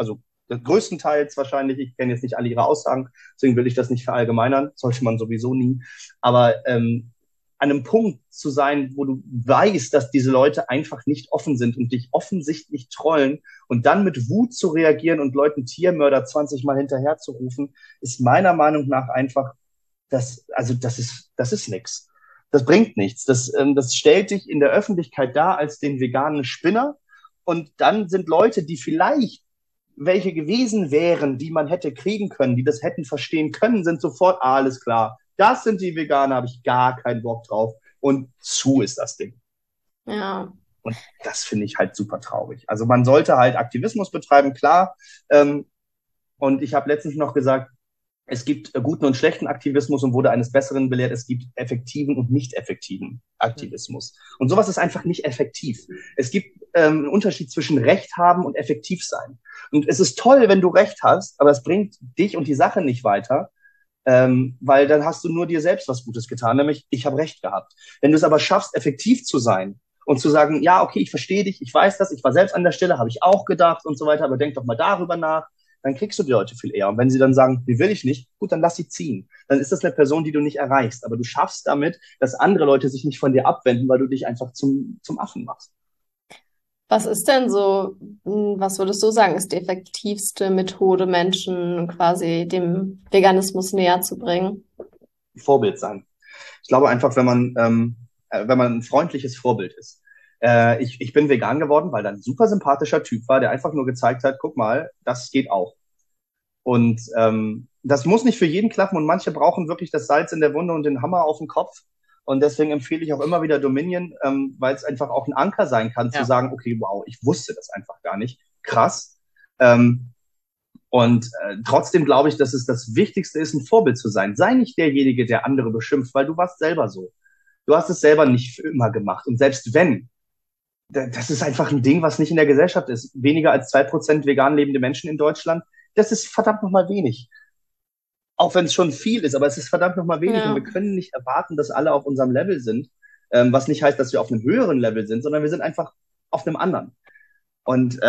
größtenteils wahrscheinlich, ich kenne jetzt nicht alle ihre Aussagen, deswegen will ich das nicht verallgemeinern, sollte man sowieso nie. Aber an einem Punkt zu sein, wo du weißt, dass diese Leute einfach nicht offen sind und dich offensichtlich trollen und dann mit Wut zu reagieren und Leuten Tiermörder 20 Mal hinterher zu rufen, ist meiner Meinung nach einfach, das ist nix. Das bringt nichts. Das stellt dich in der Öffentlichkeit dar als den veganen Spinner und dann sind Leute, die vielleicht welche gewesen wären, die man hätte kriegen können, die das hätten verstehen können, sind sofort, alles klar. Das sind die Veganer, habe ich gar keinen Bock drauf. Und zu ist das Ding. Ja. Und das finde ich halt super traurig. Also man sollte halt Aktivismus betreiben, klar. Und ich habe letztens noch gesagt, es gibt guten und schlechten Aktivismus und wurde eines Besseren belehrt. Es gibt effektiven und nicht effektiven Aktivismus. Und sowas ist einfach nicht effektiv. Es gibt einen Unterschied zwischen Recht haben und effektiv sein. Und es ist toll, wenn du Recht hast, aber es bringt dich und die Sache nicht weiter, weil dann hast du nur dir selbst was Gutes getan, nämlich ich habe Recht gehabt. Wenn du es aber schaffst, effektiv zu sein und zu sagen, ja, okay, ich verstehe dich, ich weiß das, ich war selbst an der Stelle, habe ich auch gedacht und so weiter, aber denk doch mal darüber nach, dann kriegst du die Leute viel eher. Und wenn sie dann sagen, die will ich nicht, gut, dann lass sie ziehen. Dann ist das eine Person, die du nicht erreichst. Aber du schaffst damit, dass andere Leute sich nicht von dir abwenden, weil du dich einfach zum Affen machst. Was ist denn so, was würdest du sagen, ist die effektivste Methode, Menschen quasi dem Veganismus näher zu bringen? Vorbild sein. Ich glaube einfach, wenn man ein freundliches Vorbild ist. Ich bin vegan geworden, weil da ein super sympathischer Typ war, der einfach nur gezeigt hat, guck mal, das geht auch. Und das muss nicht für jeden klappen und manche brauchen wirklich das Salz in der Wunde und den Hammer auf den Kopf. Und deswegen empfehle ich auch immer wieder Dominion, weil es einfach auch ein Anker sein kann, zu sagen, okay, wow, ich wusste das einfach gar nicht. Krass. Trotzdem glaube ich, dass es das Wichtigste ist, ein Vorbild zu sein. Sei nicht derjenige, der andere beschimpft, weil du warst selber so. Du hast es selber nicht für immer gemacht. Und selbst wenn, das ist einfach ein Ding, was nicht in der Gesellschaft ist. Weniger als 2% vegan lebende Menschen in Deutschland, das ist verdammt nochmal wenig. Auch wenn es schon viel ist, aber es ist verdammt nochmal wenig. Ja. Und wir können nicht erwarten, dass alle auf unserem Level sind. Was nicht heißt, dass wir auf einem höheren Level sind, sondern wir sind einfach auf einem anderen. Und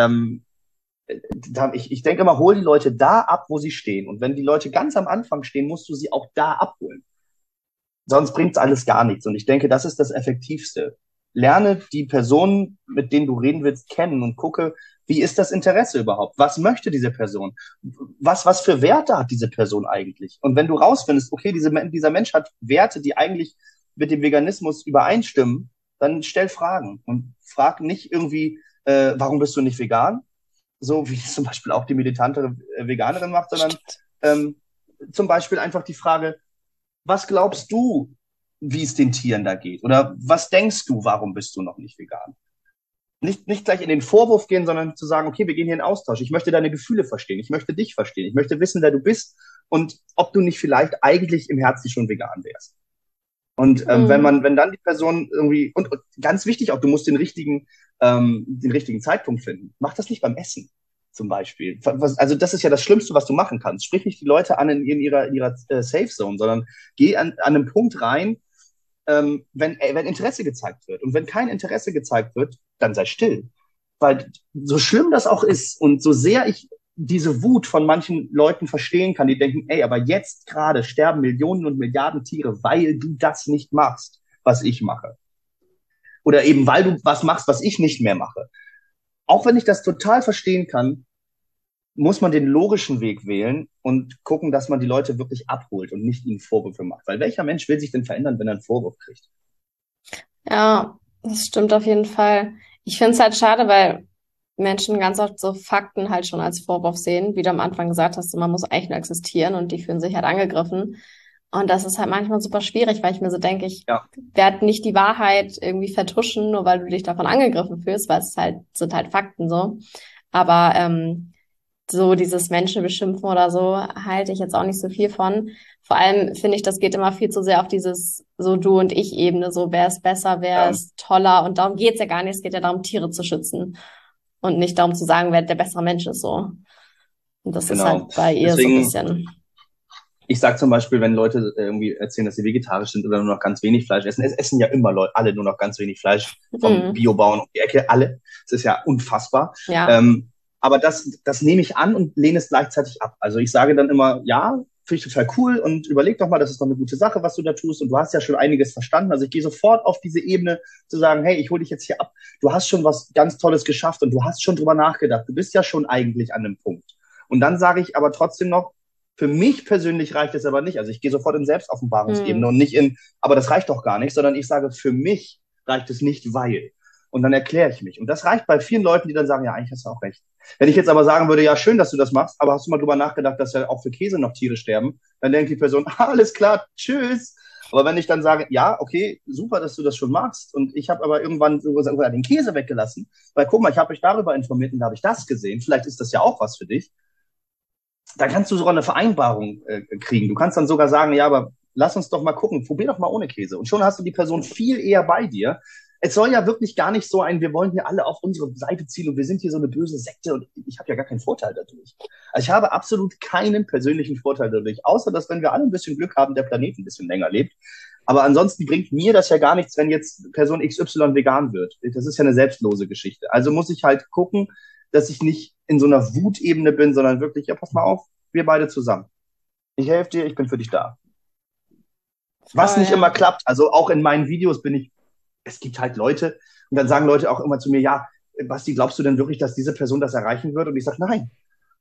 ich denke immer, hol die Leute da ab, wo sie stehen. Und wenn die Leute ganz am Anfang stehen, musst du sie auch da abholen. Sonst bringt's alles gar nichts. Und ich denke, das ist das Effektivste. Lerne die Personen, mit denen du reden willst, kennen und gucke, wie ist das Interesse überhaupt? Was möchte diese Person? Was für Werte hat diese Person eigentlich? Und wenn du rausfindest, okay, dieser Mensch hat Werte, die eigentlich mit dem Veganismus übereinstimmen, dann stell Fragen. Und frag nicht irgendwie, warum bist du nicht vegan? So wie es zum Beispiel auch die militante Veganerin macht, sondern zum Beispiel einfach die Frage, was glaubst du, wie es den Tieren da geht? Oder was denkst du, warum bist du noch nicht vegan? Nicht gleich in den Vorwurf gehen, sondern zu sagen, okay, wir gehen hier in Austausch. Ich möchte deine Gefühle verstehen. Ich möchte dich verstehen. Ich möchte wissen, wer du bist und ob du nicht vielleicht eigentlich im Herzen schon vegan wärst. Und wenn dann die Person irgendwie, und ganz wichtig auch, du musst den richtigen Zeitpunkt finden. Mach das nicht beim Essen. Zum Beispiel. Also das ist ja das Schlimmste, was du machen kannst. Sprich nicht die Leute an in ihrer Safe Zone, sondern geh an einem Punkt rein, wenn Interesse gezeigt wird. Und wenn kein Interesse gezeigt wird, dann sei still. Weil so schlimm das auch ist und so sehr ich diese Wut von manchen Leuten verstehen kann, die denken, ey, aber jetzt gerade sterben Millionen und Milliarden Tiere, weil du das nicht machst, was ich mache. Oder eben, weil du was machst, was ich nicht mehr mache. Auch wenn ich das total verstehen kann, muss man den logischen Weg wählen und gucken, dass man die Leute wirklich abholt und nicht ihnen Vorwürfe macht. Weil welcher Mensch will sich denn verändern, wenn er einen Vorwurf kriegt? Ja, das stimmt auf jeden Fall. Ich finde es halt schade, weil Menschen ganz oft so Fakten halt schon als Vorwurf sehen, wie du am Anfang gesagt hast, man muss eigentlich nur existieren und die fühlen sich halt angegriffen. Und das ist halt manchmal super schwierig, weil ich mir so denke, ich werde nicht die Wahrheit irgendwie vertuschen, nur weil du dich davon angegriffen fühlst, weil es halt sind halt Fakten so. Aber so dieses Menschen beschimpfen oder so halte ich jetzt auch nicht so viel von. Vor allem finde ich, das geht immer viel zu sehr auf dieses so Du- und Ich-Ebene, so wer ist besser, wer ist toller. Und darum geht's ja gar nicht. Es geht ja darum, Tiere zu schützen und nicht darum zu sagen, wer der bessere Mensch ist so. Und das ist halt bei ihr Deswegen, so ein bisschen. Ich sage zum Beispiel, wenn Leute irgendwie erzählen, dass sie vegetarisch sind oder nur noch ganz wenig Fleisch essen, es essen ja immer Leute, alle nur noch ganz wenig Fleisch vom Biobauern um die Ecke, alle. Das ist ja unfassbar. Ja. Aber das nehme ich an und lehne es gleichzeitig ab. Also ich sage dann immer, ja, finde ich total cool und überleg doch mal, das ist doch eine gute Sache, was du da tust und du hast ja schon einiges verstanden. Also ich gehe sofort auf diese Ebene zu sagen, hey, ich hole dich jetzt hier ab. Du hast schon was ganz Tolles geschafft und du hast schon drüber nachgedacht. Du bist ja schon eigentlich an einem Punkt. Und dann sage ich aber trotzdem noch, für mich persönlich reicht es aber nicht. Also ich gehe sofort in Selbstoffenbarungsebene und nicht in, aber das reicht doch gar nicht, sondern ich sage, für mich reicht es nicht, weil. Und dann erkläre ich mich. Und das reicht bei vielen Leuten, die dann sagen, ja, eigentlich hast du auch recht. Wenn ich jetzt aber sagen würde, ja, schön, dass du das machst, aber hast du mal drüber nachgedacht, dass ja auch für Käse noch Tiere sterben, dann denkt die Person, alles klar, tschüss. Aber wenn ich dann sage, ja, okay, super, dass du das schon magst und ich habe aber irgendwann sogar den Käse weggelassen, weil guck mal, ich habe mich darüber informiert und da habe ich das gesehen, vielleicht ist das ja auch was für dich, dann kannst du sogar eine Vereinbarung kriegen. Du kannst dann sogar sagen, ja, aber lass uns doch mal gucken, probier doch mal ohne Käse. Und schon hast du die Person viel eher bei dir. Es soll ja wirklich gar nicht so ein, wir wollen hier alle auf unsere Seite ziehen und wir sind hier so eine böse Sekte und ich habe ja gar keinen Vorteil dadurch. Also ich habe absolut keinen persönlichen Vorteil dadurch, außer dass, wenn wir alle ein bisschen Glück haben, der Planet ein bisschen länger lebt. Aber ansonsten bringt mir das ja gar nichts, wenn jetzt Person XY vegan wird. Das ist ja eine selbstlose Geschichte. Also muss ich halt gucken, dass ich nicht in so einer Wutebene bin, sondern wirklich, ja, pass mal auf, wir beide zusammen. Ich helfe dir, ich bin für dich da. Was nicht immer klappt, also auch in meinen Videos es gibt halt Leute, und dann sagen Leute auch immer zu mir, ja, Basti, glaubst du denn wirklich, dass diese Person das erreichen wird? Und ich sage, nein,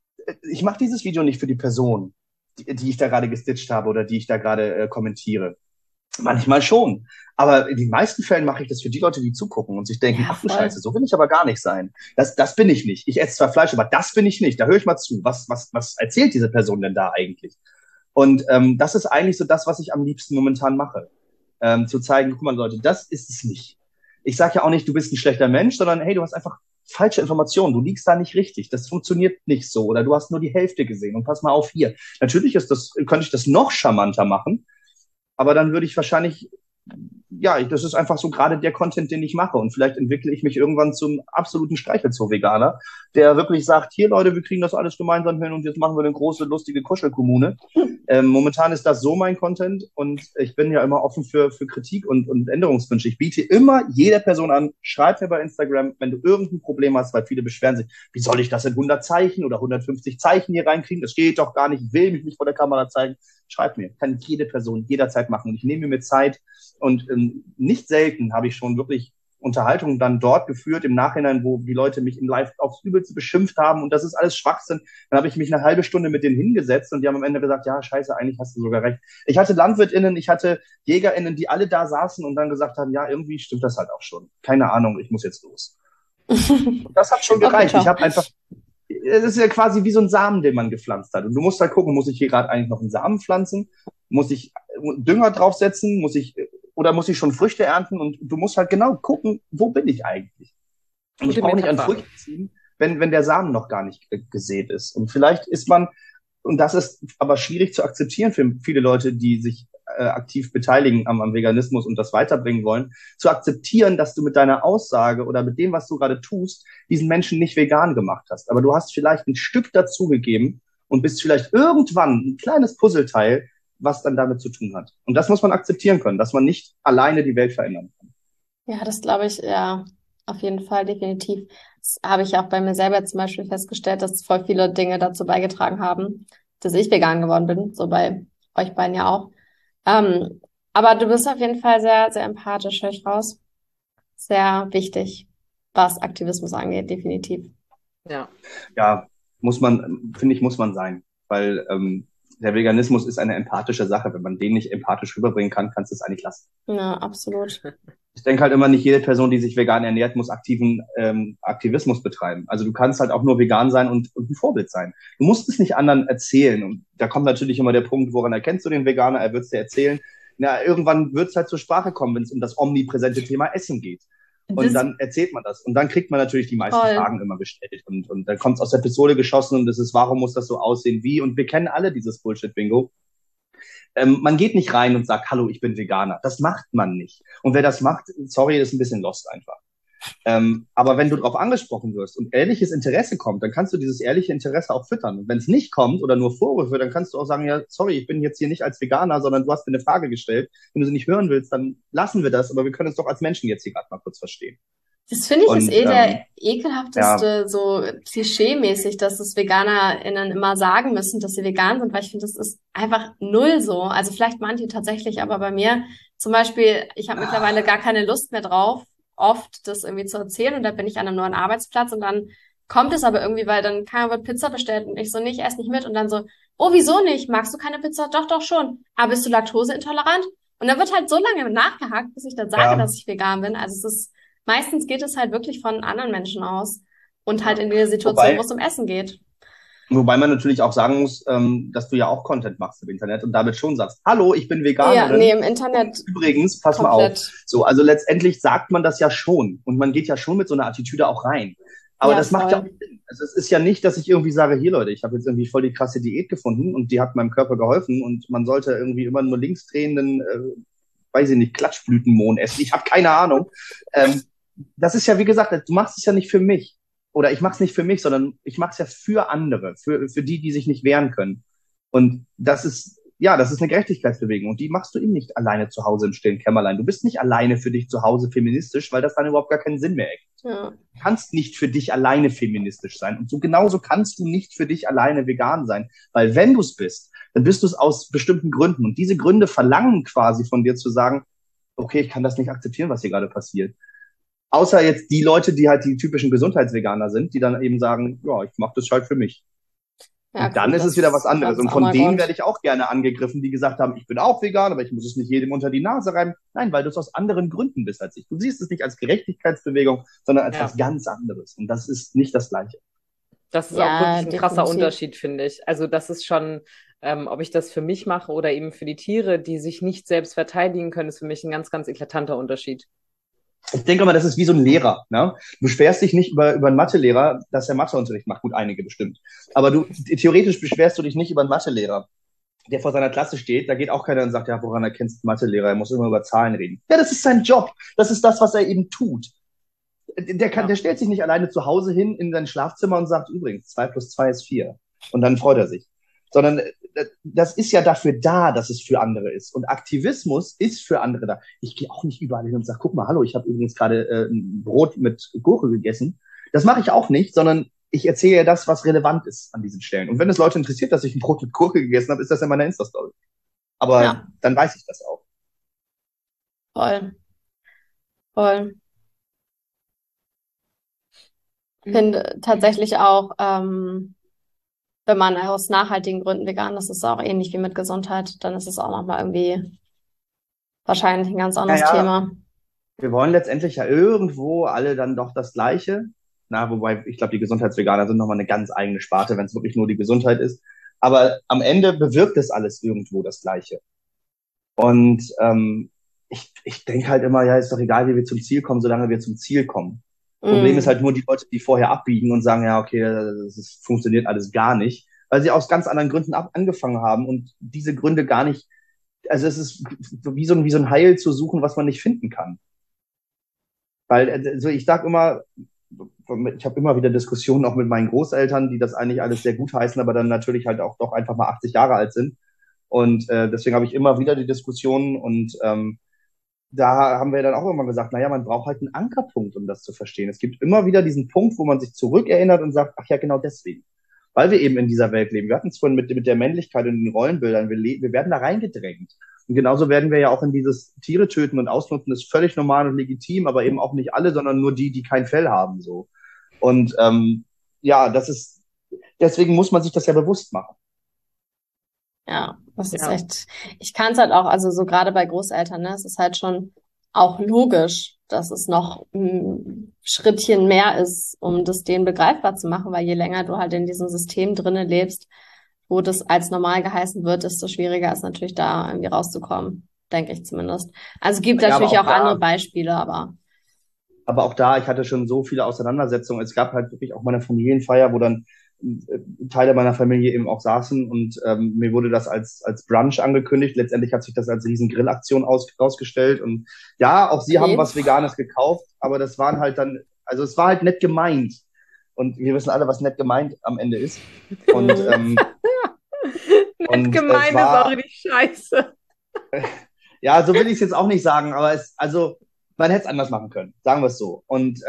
ich mache dieses Video nicht für die Person, die ich da gerade gestitcht habe oder die ich da gerade kommentiere. Manchmal schon. Aber in den meisten Fällen mache ich das für die Leute, die zugucken und sich denken, ach du Scheiße, so will ich aber gar nicht sein. Das bin ich nicht. Ich esse zwar Fleisch, aber das bin ich nicht. Da höre ich mal zu. Was erzählt diese Person denn da eigentlich? Und das ist eigentlich so das, was ich am liebsten momentan mache. Zu zeigen, guck mal Leute, das ist es nicht. Ich sage ja auch nicht, du bist ein schlechter Mensch, sondern hey, du hast einfach falsche Informationen. Du liegst da nicht richtig. Das funktioniert nicht so. Oder du hast nur die Hälfte gesehen. Und pass mal auf hier. Natürlich könnte ich das noch charmanter machen. Aber dann würde ich wahrscheinlich, ja, das ist einfach so gerade der Content, den ich mache. Und vielleicht entwickle ich mich irgendwann zum absoluten Streichelzoo-Veganer, der wirklich sagt, hier Leute, wir kriegen das alles gemeinsam hin und jetzt machen wir eine große, lustige Kuschelkommune. Momentan ist das so mein Content und ich bin ja immer offen für Kritik und Änderungswünsche. Ich biete immer jeder Person an, schreib mir bei Instagram, wenn du irgendein Problem hast, weil viele beschweren sich, wie soll ich das in 100 Zeichen oder 150 Zeichen hier reinkriegen? Das geht doch gar nicht, ich will mich nicht vor der Kamera zeigen. Schreib mir, kann jede Person jederzeit machen und ich nehme mir Zeit und nicht selten habe ich schon wirklich Unterhaltungen dann dort geführt im Nachhinein, wo die Leute mich im Live aufs Übelste beschimpft haben und das ist alles Schwachsinn. Dann habe ich mich eine halbe Stunde mit denen hingesetzt und die haben am Ende gesagt, ja, scheiße, eigentlich hast du sogar recht. Ich hatte LandwirtInnen, ich hatte JägerInnen, die alle da saßen und dann gesagt haben, ja, irgendwie stimmt das halt auch schon. Keine Ahnung, ich muss jetzt los. Und das hat schon gereicht. Ich habe einfach, es ist ja quasi wie so ein Samen, den man gepflanzt hat. Und du musst halt gucken, muss ich hier gerade eigentlich noch einen Samen pflanzen? Muss ich Dünger draufsetzen? Muss ich schon Früchte ernten? Und du musst halt genau gucken, wo bin ich eigentlich? Und ich brauche nicht an Früchten ziehen, wenn der Samen noch gar nicht gesät ist. Und vielleicht ist man, und das ist aber schwierig zu akzeptieren für viele Leute, die sich aktiv beteiligen am Veganismus und das weiterbringen wollen, zu akzeptieren, dass du mit deiner Aussage oder mit dem, was du gerade tust, diesen Menschen nicht vegan gemacht hast. Aber du hast vielleicht ein Stück dazugegeben und bist vielleicht irgendwann ein kleines Puzzleteil, was dann damit zu tun hat. Und das muss man akzeptieren können, dass man nicht alleine die Welt verändern kann. Ja, das glaube ich, ja, auf jeden Fall, definitiv. Das habe ich auch bei mir selber zum Beispiel festgestellt, dass voll viele Dinge dazu beigetragen haben, dass ich vegan geworden bin, so bei euch beiden ja auch. Aber du bist auf jeden Fall sehr, sehr empathisch, höre ich raus. Sehr wichtig, was Aktivismus angeht, definitiv. Ja, muss man sein, weil der Veganismus ist eine empathische Sache. Wenn man den nicht empathisch rüberbringen kann, kannst du es eigentlich lassen. Ja, absolut. Ich denke halt immer, nicht jede Person, die sich vegan ernährt, muss aktiven Aktivismus betreiben. Also du kannst halt auch nur vegan sein und ein Vorbild sein. Du musst es nicht anderen erzählen. Und da kommt natürlich immer der Punkt, woran erkennst du den Veganer? Er wird es dir erzählen. Na, irgendwann wird es halt zur Sprache kommen, wenn es um das omnipräsente Thema Essen geht. Und dann erzählt man das. Und dann kriegt man natürlich die meisten Fragen immer gestellt. Und dann kommt es aus der Pistole geschossen und es ist, warum muss das so aussehen wie? Und wir kennen alle dieses Bullshit-Bingo. Man geht nicht rein und sagt, hallo, ich bin Veganer. Das macht man nicht. Und wer das macht, sorry, ist ein bisschen lost einfach. Aber wenn du darauf angesprochen wirst und ehrliches Interesse kommt, dann kannst du dieses ehrliche Interesse auch füttern. Und wenn es nicht kommt oder nur Vorwürfe, dann kannst du auch sagen, ja, sorry, ich bin jetzt hier nicht als Veganer, sondern du hast mir eine Frage gestellt. Wenn du sie nicht hören willst, dann lassen wir das. Aber wir können uns doch als Menschen jetzt hier gerade mal kurz verstehen. Das finde ich ist Und der ja, ekelhafteste, so klischee-mäßig, dass es VeganerInnen immer sagen müssen, dass sie vegan sind, weil ich finde, das ist einfach null so. Also vielleicht manche tatsächlich, aber bei mir zum Beispiel, ich habe mittlerweile gar keine Lust mehr drauf, oft das irgendwie zu erzählen und da bin ich an einem neuen Arbeitsplatz und dann kommt es aber irgendwie, weil dann keiner wird Pizza bestellt und ich so, nee, ich esse nicht mit und dann so, oh, wieso nicht? Magst du keine Pizza? Doch, doch schon. Aber bist du laktoseintolerant? Und dann wird halt so lange nachgehakt, bis ich dann sage, ja, dass ich vegan bin. Also es ist meistens geht es halt wirklich von anderen Menschen aus und halt ja. in der Situation, wo Wobei, es um Essen geht. wobei man natürlich auch sagen muss, dass du ja auch Content machst im Internet und damit schon sagst, hallo, ich bin Ja, nee, Veganerin. im Und Internet übrigens, pass mal auf. komplett. So, also letztendlich sagt man das ja schon und man geht ja schon mit so einer Attitüde auch rein. Aber Ja, das macht ja auch voll. Sinn. Also es ist ja nicht, dass ich irgendwie sage, hier Leute, ich habe jetzt irgendwie voll die krasse Diät gefunden und die hat meinem Körper geholfen und man sollte irgendwie immer nur linksdrehenden, weiß ich nicht, Klatschblütenmohn essen. Ich habe keine Ahnung. Ähm, Das ist ja, wie gesagt, du machst es ja nicht für mich. Oder ich mache es nicht für mich, sondern ich mache es ja für andere, für die, die sich nicht wehren können. Und das ist, ja, das ist eine Gerechtigkeitsbewegung. Und die machst du eben nicht alleine zu Hause im stillen Kämmerlein. Du bist nicht alleine für dich zu Hause feministisch, weil das dann überhaupt gar keinen Sinn mehr ergibt. Ja. Du kannst nicht für dich alleine feministisch sein. Und so genauso kannst du nicht für dich alleine vegan sein. Weil wenn du es bist, dann bist du es aus bestimmten Gründen. Und diese Gründe verlangen quasi von dir zu sagen, okay, ich kann das nicht akzeptieren, was hier gerade passiert. Außer jetzt die Leute, die halt die typischen Gesundheitsveganer sind, die dann eben sagen, ja, ich mache das halt für mich. Ja, Und dann gut, ist es wieder das was anderes. ist Und auch von mal denen Grund. werde ich auch gerne angegriffen, die gesagt haben, ich bin auch vegan, aber ich muss es nicht jedem unter die Nase reiben. Nein, weil du es aus anderen Gründen bist als ich. Du siehst es nicht als Gerechtigkeitsbewegung, sondern als Ja. was ganz anderes. Und das ist nicht das Gleiche. Das ist auch Ja, wirklich ein krasser definitiv. Unterschied, finde ich. Also das ist schon, ob ich das für mich mache oder eben für die Tiere, die sich nicht selbst verteidigen können, ist für mich ein ganz, ganz eklatanter Unterschied. Ich denke mal, das ist wie so ein Lehrer. Ne? Du beschwerst dich nicht über einen Mathelehrer, dass er Matheunterricht macht. Gut, einige bestimmt. Aber theoretisch beschwerst du dich nicht über einen Mathelehrer, der vor seiner Klasse steht. Da geht auch keiner und sagt, ja, woran erkennst du Mathelehrer? Er muss immer über Zahlen reden. Ja, das ist sein Job. Das ist das, was er eben tut. Ja. Der stellt sich nicht alleine zu Hause hin in sein Schlafzimmer und sagt, übrigens, 2 + 2 ist 4. Und dann freut er sich. Sondern das ist ja dafür da, dass es für andere ist. Und Aktivismus ist für andere da. Ich gehe auch nicht überall hin und sage, guck mal, hallo, ich habe übrigens gerade ein Brot mit Gurke gegessen. Das mache ich auch nicht, sondern ich erzähle ja das, was relevant ist an diesen Stellen. Und wenn es Leute interessiert, dass ich ein Brot mit Gurke gegessen habe, ist das in meiner Insta-Story. Aber Ja, dann weiß ich das auch. voll, voll. Finde tatsächlich auch, wenn man aus nachhaltigen Gründen vegan ist, ist es auch ähnlich wie mit Gesundheit, dann ist es auch nochmal irgendwie wahrscheinlich ein ganz anderes Naja, Thema. wir wollen letztendlich ja irgendwo alle dann doch das Gleiche. Na, wobei, ich glaube, die Gesundheitsveganer sind nochmal eine ganz eigene Sparte, wenn es wirklich nur die Gesundheit ist. Aber am Ende bewirkt es alles irgendwo das Gleiche. Und ich denke halt immer, ja, ist doch egal, wie wir zum Ziel kommen, solange wir zum Ziel kommen. Problem ist Mm. halt nur die Leute, die vorher abbiegen und sagen, ja, okay, funktioniert alles gar nicht, weil sie aus ganz anderen Gründen angefangen haben und diese Gründe gar nicht, also es ist wie so ein Heil zu suchen, was man nicht finden kann. Weil, also ich sag immer, ich habe immer wieder Diskussionen auch mit meinen Großeltern, die das eigentlich alles sehr gut heißen, aber dann natürlich halt auch doch einfach mal 80 Jahre alt sind. Und deswegen habe ich immer wieder die Diskussionen und da haben wir dann auch immer gesagt, naja, man braucht halt einen Ankerpunkt, um das zu verstehen. Es gibt immer wieder diesen Punkt, wo man sich zurückerinnert und sagt, ach ja, genau deswegen. Weil wir eben in dieser Welt leben. Wir hatten es vorhin mit der Männlichkeit und den Rollenbildern. Wir werden da reingedrängt. Und genauso werden wir ja auch in dieses Tiere töten und ausnutzen, ist völlig normal und legitim, aber eben auch nicht alle, sondern nur die, die kein Fell haben, so. Und ja, deswegen muss man sich das ja bewusst machen. Ja, das ist Ja. echt, ich kann es halt auch, also so gerade bei Großeltern, ne, es ist halt schon auch logisch, dass es noch ein Schrittchen mehr ist, um das denen begreifbar zu machen, weil je länger du halt in diesem System drinnen lebst, wo das als normal geheißen wird, desto schwieriger ist natürlich da irgendwie rauszukommen, denke ich zumindest. Also es gibt Ja, aber natürlich auch auch andere da, Beispiele, aber aber auch da, ich hatte schon so viele Auseinandersetzungen. Es gab halt wirklich auch mal eine Familienfeier, wo dann Teile meiner Familie eben auch saßen und mir wurde das als Brunch angekündigt. Letztendlich hat sich das als riesen Grillaktion rausgestellt. Und ja, auch sie haben okay. was Veganes gekauft, aber das waren halt dann, also es war halt nett gemeint. Und wir wissen alle, was nett gemeint am Ende ist. Und, Nett und es gemeint ist auch war, richtig scheiße. ja, so will ich es jetzt auch nicht sagen, aber also Man hätte es anders machen können, sagen wir es so. Und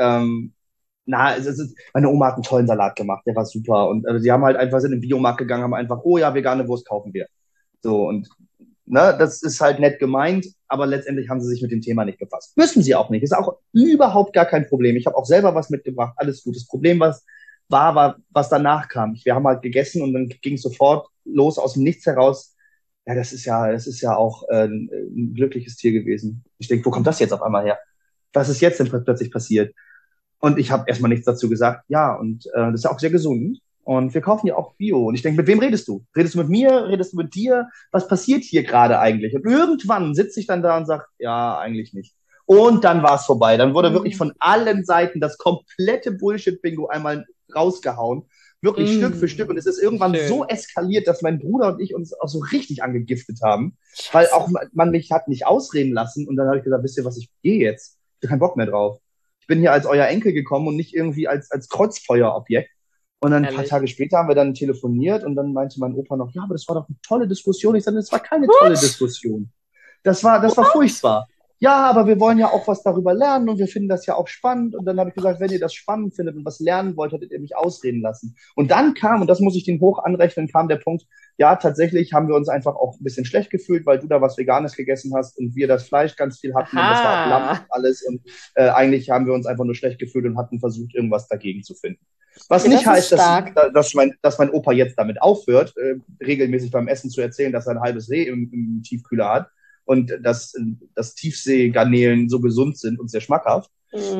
meine Oma hat einen tollen Salat gemacht, der war super. Und sie haben halt einfach, sind in den Biomarkt gegangen, haben einfach, oh ja, vegane Wurst kaufen wir. So, und das ist halt nett gemeint, aber letztendlich haben sie sich mit dem Thema nicht befasst. Müssen sie auch nicht. Ist auch überhaupt gar kein Problem. Ich habe auch selber was mitgebracht, alles gut. Das Problem, war, was danach kam. Wir haben halt gegessen und dann ging es sofort los aus dem Nichts heraus. Ja, das ist ja auch ein glückliches Tier gewesen. Ich denke, wo kommt das jetzt auf einmal her? Was ist jetzt denn plötzlich passiert? Und ich habe erstmal nichts dazu gesagt. Ja, und das ist ja auch sehr gesund. Und wir kaufen ja auch Bio. Und ich denke, mit wem redest du? Redest du mit mir? Redest du mit dir? Was passiert hier gerade eigentlich? Und irgendwann sitze ich dann da und sage, ja, eigentlich nicht. Und dann war es vorbei. Dann wurde wirklich von allen Seiten das komplette Bullshit-Bingo einmal rausgehauen. Wirklich Stück für Stück. Und es ist irgendwann so eskaliert, dass mein Bruder und ich uns auch so richtig angegiftet haben. Weil auch man mich hat nicht ausreden lassen. Und dann habe ich gesagt, wisst ihr was, ich gehe jetzt. Ich habe keinen Bock mehr drauf. Ich bin hier als euer Enkel gekommen und nicht irgendwie als Kreuzfeuerobjekt. Und dann ein paar Tage später haben wir dann telefoniert und dann meinte mein Opa noch, ja, aber das war doch eine tolle Diskussion. Ich sagte, das war keine tolle Diskussion. Das war furchtbar. Ja, aber wir wollen ja auch was darüber lernen und wir finden das ja auch spannend. Und dann habe ich gesagt, wenn ihr das spannend findet und was lernen wollt, hättet ihr mich ausreden lassen. Und dann kam, und das muss ich den hoch anrechnen, kam der Punkt, ja, tatsächlich haben wir uns einfach auch ein bisschen schlecht gefühlt, weil du da was Veganes gegessen hast und wir das Fleisch ganz viel hatten und das war auch Lamm und alles. Und eigentlich haben wir uns einfach nur schlecht gefühlt und hatten versucht, irgendwas dagegen zu finden. Was nicht heißt, dass mein Opa jetzt damit aufhört, regelmäßig beim Essen zu erzählen, dass er ein halbes Reh im Tiefkühler hat und dass Tiefseegarnelen so gesund sind und sehr schmackhaft.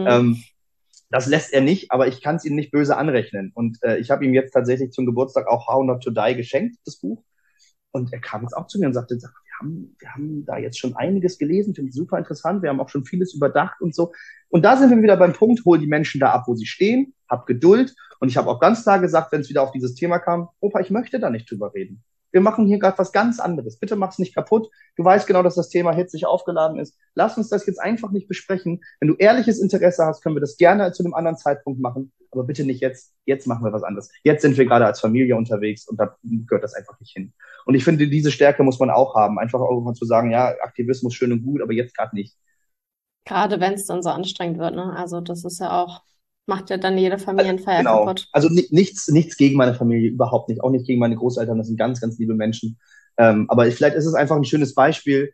Das lässt er nicht, aber ich kann es ihm nicht böse anrechnen. Und ich habe ihm jetzt tatsächlich zum Geburtstag auch How Not to Die geschenkt, das Buch. Und er kam jetzt auch zu mir und sagte, wir haben da jetzt schon einiges gelesen, finde ich super interessant, wir haben auch schon vieles überdacht und so. Und da sind wir wieder beim Punkt, hol die Menschen da ab, wo sie stehen, hab Geduld. Und ich habe auch ganz klar gesagt, wenn es wieder auf dieses Thema kam, Opa, ich möchte da nicht drüber reden. Wir machen hier gerade was ganz anderes. Bitte mach's nicht kaputt. Du weißt genau, dass das Thema hitzig aufgeladen ist. Lass uns das jetzt einfach nicht besprechen. Wenn du ehrliches Interesse hast, können wir das gerne zu einem anderen Zeitpunkt machen. Aber bitte nicht jetzt. Jetzt machen wir was anderes. Jetzt sind wir gerade als Familie unterwegs und da gehört das einfach nicht hin. Und ich finde, diese Stärke muss man auch haben. Einfach auch mal zu sagen, ja, Aktivismus schön und gut, aber jetzt gerade nicht. Gerade wenn es dann so anstrengend wird, ne? Also das ist ja auch, macht ja dann jede Familienfeier kaputt. Also nichts gegen meine Familie, überhaupt nicht. Auch nicht gegen meine Großeltern, das sind ganz, ganz liebe Menschen. Aber vielleicht ist es einfach ein schönes Beispiel,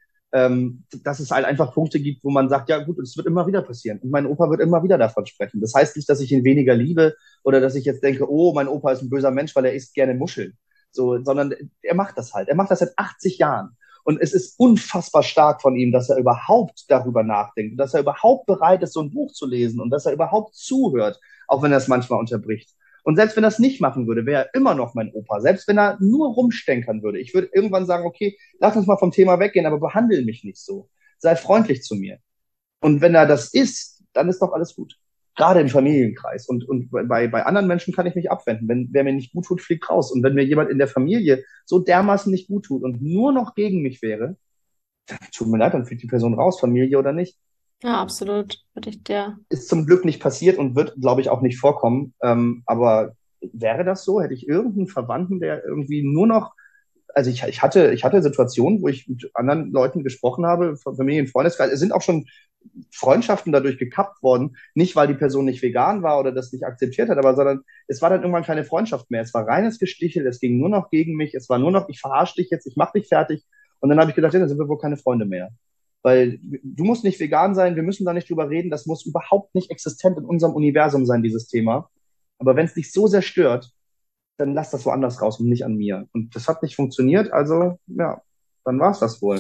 dass es halt einfach Punkte gibt, wo man sagt, ja gut, es wird immer wieder passieren. Und mein Opa wird immer wieder davon sprechen. Das heißt nicht, dass ich ihn weniger liebe oder dass ich jetzt denke, oh, mein Opa ist ein böser Mensch, weil er isst gerne Muscheln. So, sondern er macht das halt. Er macht das seit 80 Jahren. Und es ist unfassbar stark von ihm, dass er überhaupt darüber nachdenkt, dass er überhaupt bereit ist, so ein Buch zu lesen und dass er überhaupt zuhört, auch wenn er es manchmal unterbricht. Und selbst wenn er es nicht machen würde, wäre er immer noch mein Opa. Selbst wenn er nur rumstänkern würde. Ich würde irgendwann sagen, okay, lass uns mal vom Thema weggehen, aber behandle mich nicht so. Sei freundlich zu mir. Und wenn er das ist, dann ist doch alles gut. Gerade im Familienkreis. Und bei anderen Menschen kann ich mich abwenden. Wer mir nicht gut tut, fliegt raus. Und wenn mir jemand in der Familie so dermaßen nicht gut tut und nur noch gegen mich wäre, dann tut mir leid, dann fliegt die Person raus, Familie oder nicht. Ja, absolut. Würde ich dir. Ist zum Glück nicht passiert und wird, glaube ich, auch nicht vorkommen. Aber wäre das so? Hätte ich irgendeinen Verwandten, der irgendwie nur noch, also ich hatte Situationen, wo ich mit anderen Leuten gesprochen habe, Familien, Freundeskreis, es sind auch schon Freundschaften dadurch gekappt worden, nicht weil die Person nicht vegan war oder das nicht akzeptiert hat, aber sondern es war dann irgendwann keine Freundschaft mehr. Es war reines Gestichel, es ging nur noch gegen mich, es war nur noch, ich verarsche dich jetzt, ich mach dich fertig. Und dann habe ich gedacht, ja, dann sind wir wohl keine Freunde mehr. Weil du musst nicht vegan sein, wir müssen da nicht drüber reden, das muss überhaupt nicht existent in unserem Universum sein, dieses Thema. Aber wenn es dich so sehr stört, dann lass das woanders raus und nicht an mir. Und das hat nicht funktioniert, also ja, dann war es das wohl.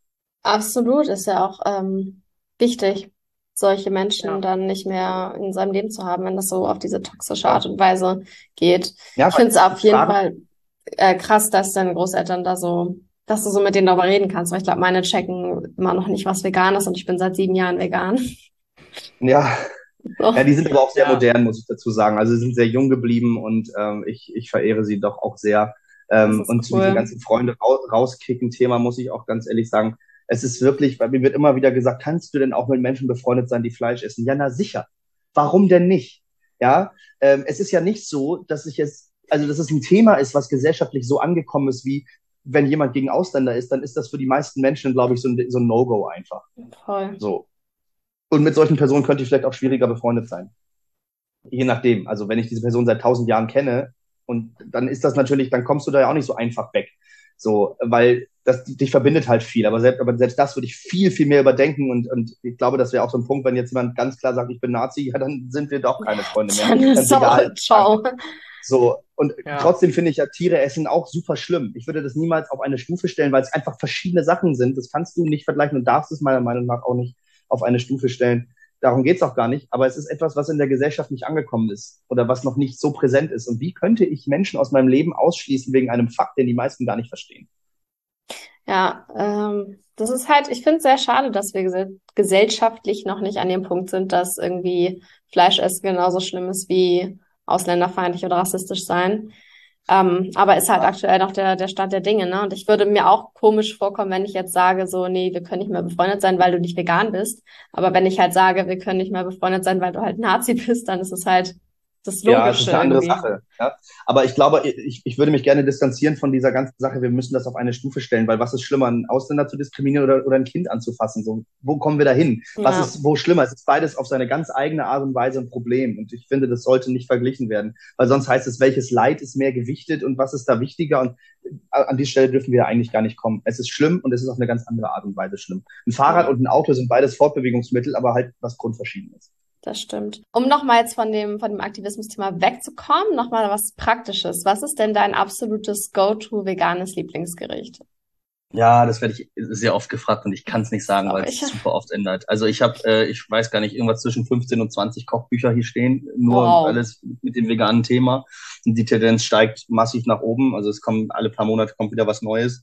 Absolut, ist ja auch wichtig, solche Menschen dann nicht mehr in seinem Leben zu haben, wenn das so auf diese toxische Art und Weise geht. Ja, ich finde es auf jeden Fall krass, dass deine Großeltern da so, dass du so mit denen darüber reden kannst, weil ich glaube, meine checken immer noch nicht, was vegan ist und ich bin seit 7 Jahren vegan. Ja. So. Ja, die sind aber auch sehr modern, muss ich dazu sagen. Also sie sind sehr jung geblieben und ich verehre sie doch auch sehr. Und zu diesem ganzen Freunde rauskicken Thema muss ich auch ganz ehrlich sagen, es ist wirklich, weil mir wird immer wieder gesagt, kannst du denn auch mit Menschen befreundet sein, die Fleisch essen? Ja, na sicher. Warum denn nicht? Ja, es ist ja nicht so, dass es ein Thema ist, was gesellschaftlich so angekommen ist, wie wenn jemand gegen Ausländer ist, dann ist das für die meisten Menschen, glaube ich, so ein No-Go einfach. Voll. So. Und mit solchen Personen könnte ich vielleicht auch schwieriger befreundet sein. Je nachdem. Also wenn ich diese Person seit 1000 Jahren kenne, und dann ist das natürlich, dann kommst du da ja auch nicht so einfach weg. So, weil das dich verbindet halt viel. Aber selbst das würde ich viel, viel mehr überdenken. Und ich glaube, das wäre auch so ein Punkt, wenn jetzt jemand ganz klar sagt, ich bin Nazi, ja, dann sind wir doch keine Freunde mehr. Dann ist egal. Ciao. So, und trotzdem finde ich ja Tiere essen auch super schlimm. Ich würde das niemals auf eine Stufe stellen, weil es einfach verschiedene Sachen sind. Das kannst du nicht vergleichen und darfst es meiner Meinung nach auch nicht auf eine Stufe stellen. Darum geht's auch gar nicht. Aber es ist etwas, was in der Gesellschaft nicht angekommen ist oder was noch nicht so präsent ist. Und wie könnte ich Menschen aus meinem Leben ausschließen wegen einem Fakt, den die meisten gar nicht verstehen? Ja, das ist halt, ich finde es sehr schade, dass wir gesellschaftlich noch nicht an dem Punkt sind, dass irgendwie Fleischessen genauso schlimm ist wie ausländerfeindlich oder rassistisch sein. Aber ist halt aktuell noch der Stand der Dinge, ne? Und ich würde mir auch komisch vorkommen, wenn ich jetzt sage, so, nee, wir können nicht mehr befreundet sein, weil du nicht vegan bist. Aber wenn ich halt sage, wir können nicht mehr befreundet sein, weil du halt Nazi bist, dann ist es halt das Logische Ja, es ist eine andere irgendwie. Sache. Ja. Aber ich glaube, ich würde mich gerne distanzieren von dieser ganzen Sache. Wir müssen das auf eine Stufe stellen, weil was ist schlimmer, einen Ausländer zu diskriminieren oder ein Kind anzufassen? So, wo kommen wir da hin? Was Ja. ist wo schlimmer? Es ist beides auf seine ganz eigene Art und Weise ein Problem. Und ich finde, das sollte nicht verglichen werden, weil sonst heißt es, welches Leid ist mehr gewichtet und was ist da wichtiger? Und an die Stelle dürfen wir eigentlich gar nicht kommen. Es ist schlimm und es ist auf eine ganz andere Art und Weise schlimm. Ein Fahrrad und ein Auto sind beides Fortbewegungsmittel, aber halt was Grundverschiedenes. Das stimmt. Um nochmal jetzt von dem Aktivismus-Thema wegzukommen, nochmal was Praktisches. Was ist denn dein absolutes Go-to veganes Lieblingsgericht? Ja, das werde ich sehr oft gefragt und ich kann es nicht sagen, weil es Sorry. super oft ändert. Also ich habe, ich weiß gar nicht, irgendwas zwischen 15 und 20 Kochbücher hier stehen, nur Wow. alles mit dem veganen Thema. Und die Tendenz steigt massiv nach oben. Also es kommen alle paar Monate kommt wieder was Neues.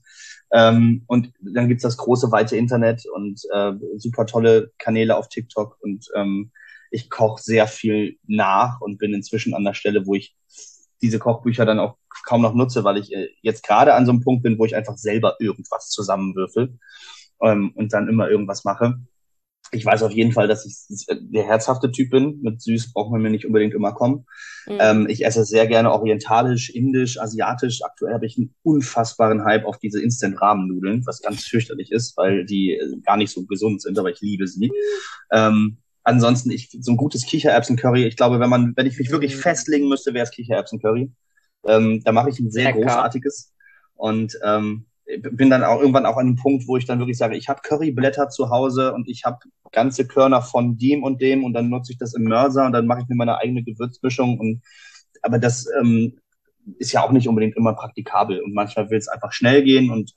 Und dann gibt's das große, weite Internet und super tolle Kanäle auf TikTok. Und ich koche sehr viel nach und bin inzwischen an der Stelle, wo ich diese Kochbücher dann auch kaum noch nutze, weil ich jetzt gerade an so einem Punkt bin, wo ich einfach selber irgendwas zusammenwürfel und dann immer irgendwas mache. Ich weiß auf jeden Fall, dass ich der herzhafte Typ bin. Mit süß braucht man mir nicht unbedingt immer kommen. Ich esse sehr gerne orientalisch, indisch, asiatisch. Aktuell habe ich einen unfassbaren Hype auf diese Instant-Ramen-Nudeln, was ganz fürchterlich ist, weil die gar nicht so gesund sind, aber ich liebe sie. Ansonsten, so ein gutes Kichererbsen-Curry. Ich glaube, wenn ich mich wirklich festlegen müsste, wäre es Kichererbsen-Curry. Da mache ich ein sehr Lecker. großartiges und bin dann auch irgendwann auch an einem Punkt, wo ich dann wirklich sage, ich habe Curryblätter zu Hause und ich habe ganze Körner von dem und dann nutze ich das im Mörser und dann mache ich mir meine eigene Gewürzmischung aber das ist ja auch nicht unbedingt immer praktikabel und manchmal will es einfach schnell gehen und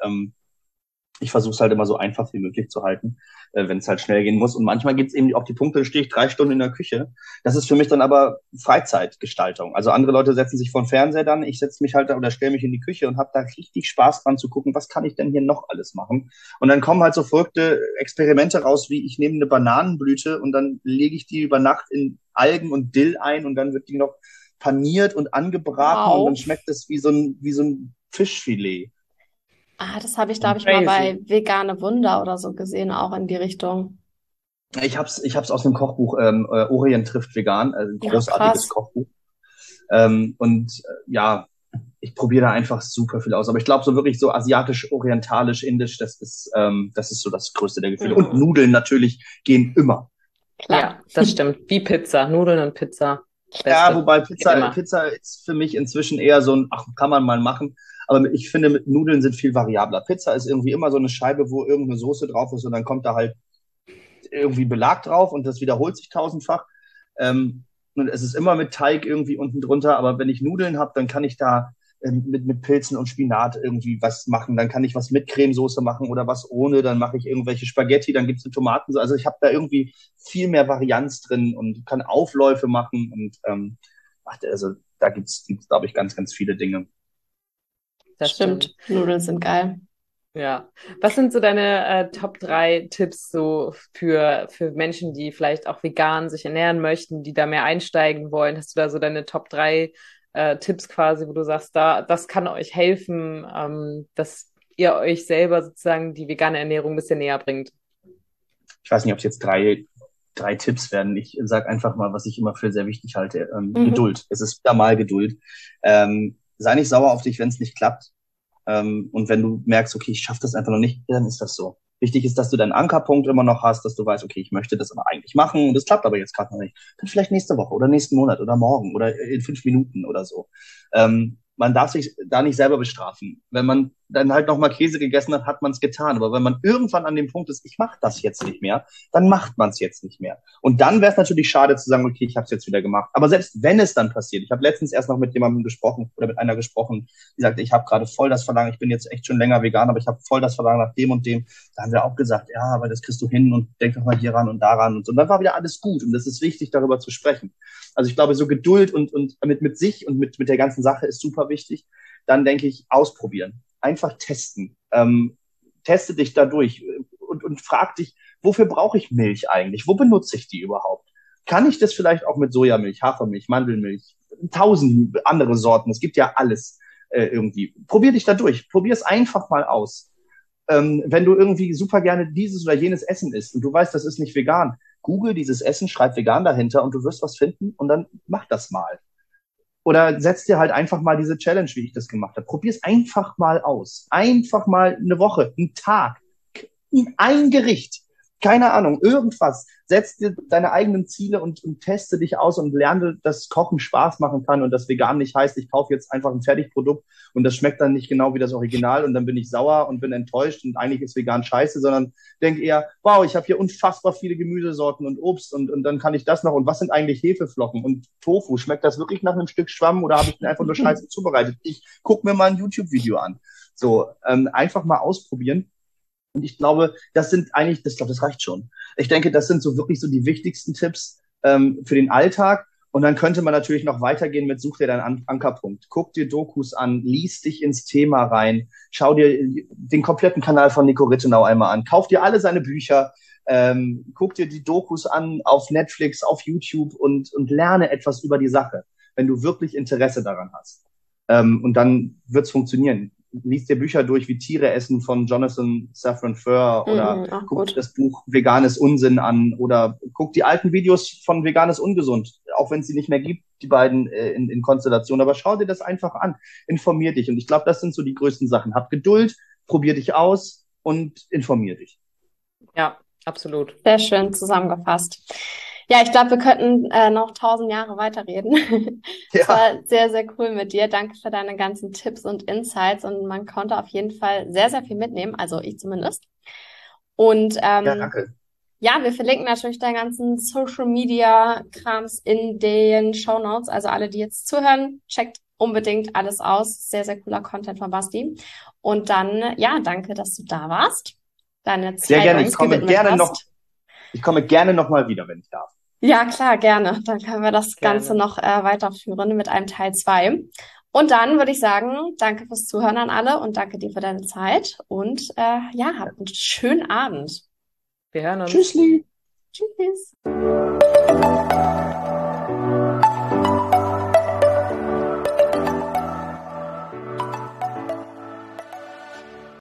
ich versuche es halt immer so einfach wie möglich zu halten, wenn es halt schnell gehen muss. Und manchmal gibt es eben auch die Punkte, da stehe ich 3 Stunden in der Küche. Das ist für mich dann aber Freizeitgestaltung. Also andere Leute setzen sich vor den Fernseher dann, ich setze mich halt da oder stelle mich in die Küche und habe da richtig Spaß dran zu gucken, was kann ich denn hier noch alles machen. Und dann kommen halt so verrückte Experimente raus, wie ich nehme eine Bananenblüte und dann lege ich die über Nacht in Algen und Dill ein und dann wird die noch paniert und angebraten und dann schmeckt es wie so ein Fischfilet. Das habe ich, glaube ich, mal bei Vegane Wunder oder so gesehen, auch in die Richtung. Ich hab's aus dem Kochbuch Orient trifft vegan, also ein großartiges Kochbuch. Ich probiere da einfach super viel aus. Aber ich glaube, so wirklich so asiatisch, orientalisch, indisch, das ist so das größte der Gefühle. Und Nudeln natürlich gehen immer. Klar. Ja, das stimmt. Wie Pizza, Nudeln und Pizza. Beste. Ja, wobei Pizza ist für mich inzwischen eher so kann man mal machen. Aber ich finde, mit Nudeln sind viel variabler. Pizza ist irgendwie immer so eine Scheibe, wo irgendeine Soße drauf ist und dann kommt da halt irgendwie Belag drauf und das wiederholt sich tausendfach. Und es ist immer mit Teig irgendwie unten drunter. Aber wenn ich Nudeln habe, dann kann ich da mit Pilzen und Spinat irgendwie was machen. Dann kann ich was mit Cremesoße machen oder was ohne. Dann mache ich irgendwelche Spaghetti, dann gibt's eine Tomaten. Also ich habe da irgendwie viel mehr Varianz drin und kann Aufläufe machen. Und also da gibt's glaube ich, ganz, ganz viele Dinge. Das stimmt. Nudeln sind geil. Ja. Was sind so deine Top 3 Tipps so für Menschen, die vielleicht auch vegan sich ernähren möchten, die da mehr einsteigen wollen? Hast du da so deine Top 3 Tipps quasi, wo du sagst, das kann euch helfen, dass ihr euch selber sozusagen die vegane Ernährung ein bisschen näher bringt? Ich weiß nicht, ob es jetzt drei Tipps werden. Ich sage einfach mal, was ich immer für sehr wichtig halte. Geduld. Es ist wieder mal Geduld. Sei nicht sauer auf dich, wenn es nicht klappt. Und wenn du merkst, okay, ich schaffe das einfach noch nicht, dann ist das so. Wichtig ist, dass du deinen Ankerpunkt immer noch hast, dass du weißt, okay, ich möchte das aber eigentlich machen und das klappt aber jetzt gerade noch nicht. Dann vielleicht nächste Woche oder nächsten Monat oder morgen oder in 5 Minuten oder so. Man darf sich da nicht selber bestrafen. Wenn man dann halt nochmal Käse gegessen hat, hat man es getan. Aber wenn man irgendwann an dem Punkt ist, ich mache das jetzt nicht mehr, dann macht man es jetzt nicht mehr. Und dann wäre es natürlich schade zu sagen, okay, ich habe es jetzt wieder gemacht. Aber selbst wenn es dann passiert, ich habe letztens erst noch mit jemandem gesprochen oder mit einer gesprochen, die sagte, ich habe gerade voll das Verlangen, ich bin jetzt echt schon länger vegan, aber ich habe voll das Verlangen nach dem und dem. Da haben wir auch gesagt, ja, aber das kriegst du hin und denk doch mal hier ran und daran und so. Und dann war wieder alles gut. Und das ist wichtig, darüber zu sprechen. Also ich glaube, so Geduld und mit sich und mit der ganzen Sache ist super wichtig. Dann denke ich, ausprobieren. Einfach testen. Teste dich dadurch und frag dich, wofür brauche ich Milch eigentlich? Wo benutze ich die überhaupt? Kann ich das vielleicht auch mit Sojamilch, Hafermilch, Mandelmilch, 1000 andere Sorten? Es gibt ja alles irgendwie. Probier dich da durch. Probier es einfach mal aus. Wenn du irgendwie super gerne dieses oder jenes Essen isst und du weißt, das ist nicht vegan, Google dieses Essen, schreib vegan dahinter und du wirst was finden und dann mach das mal. Oder setz dir halt einfach mal diese Challenge, wie ich das gemacht habe. Probier es einfach mal aus. Einfach mal eine Woche, einen Tag, ein Gericht. Keine Ahnung, irgendwas. Setz dir deine eigenen Ziele und teste dich aus und lerne, dass Kochen Spaß machen kann und dass vegan nicht heißt, ich kaufe jetzt einfach ein Fertigprodukt und das schmeckt dann nicht genau wie das Original und dann bin ich sauer und bin enttäuscht und eigentlich ist vegan scheiße, sondern denk eher, wow, ich habe hier unfassbar viele Gemüsesorten und Obst und dann kann ich das noch und was sind eigentlich Hefeflocken und Tofu? Schmeckt das wirklich nach einem Stück Schwamm oder habe ich den einfach nur scheiße zubereitet? Ich guck mir mal ein YouTube-Video an. So, einfach mal ausprobieren. Und ich glaube, das reicht schon. Ich denke, das sind so wirklich so die wichtigsten Tipps für den Alltag. Und dann könnte man natürlich noch weitergehen mit Such dir deinen Ankerpunkt. Guck dir Dokus an, lies dich ins Thema rein, schau dir den kompletten Kanal von Nico Rittenau einmal an, kauf dir alle seine Bücher, guck dir die Dokus an auf Netflix, auf YouTube und lerne etwas über die Sache, wenn du wirklich Interesse daran hast. Und dann wird's funktionieren. Lies dir Bücher durch wie Tiere essen von Jonathan Safran Foer oder guck dir das Buch Veganes Unsinn an oder guck die alten Videos von Veganes Ungesund, auch wenn es sie nicht mehr gibt, die beiden in Konstellation, aber schau dir das einfach an, informier dich und ich glaube, das sind so die größten Sachen. Hab Geduld, probier dich aus und informier dich. Ja, absolut. Sehr schön zusammengefasst. Ja, ich glaube, wir könnten noch 1000 Jahre weiterreden. Es war sehr, sehr cool mit dir. Danke für deine ganzen Tipps und Insights und man konnte auf jeden Fall sehr, sehr viel mitnehmen, also ich zumindest. Und Ja, danke. ja, wir verlinken natürlich deinen ganzen Social-Media-Krams in den Shownotes. Also alle, die jetzt zuhören, checkt unbedingt alles aus. Sehr, sehr cooler Content von Basti. Und dann, ja, danke, dass du da warst. Deine Zeit sehr gerne. uns gewidmet hast. Ich komme gerne noch mal wieder, wenn ich darf. Ja, klar, gerne. Dann können wir das Ganze noch weiterführen mit einem Teil 2. Und dann würde ich sagen, danke fürs Zuhören an alle und danke dir für deine Zeit. Und ja, habt einen schönen Abend. Wir hören uns. Tschüssli. Tschüss.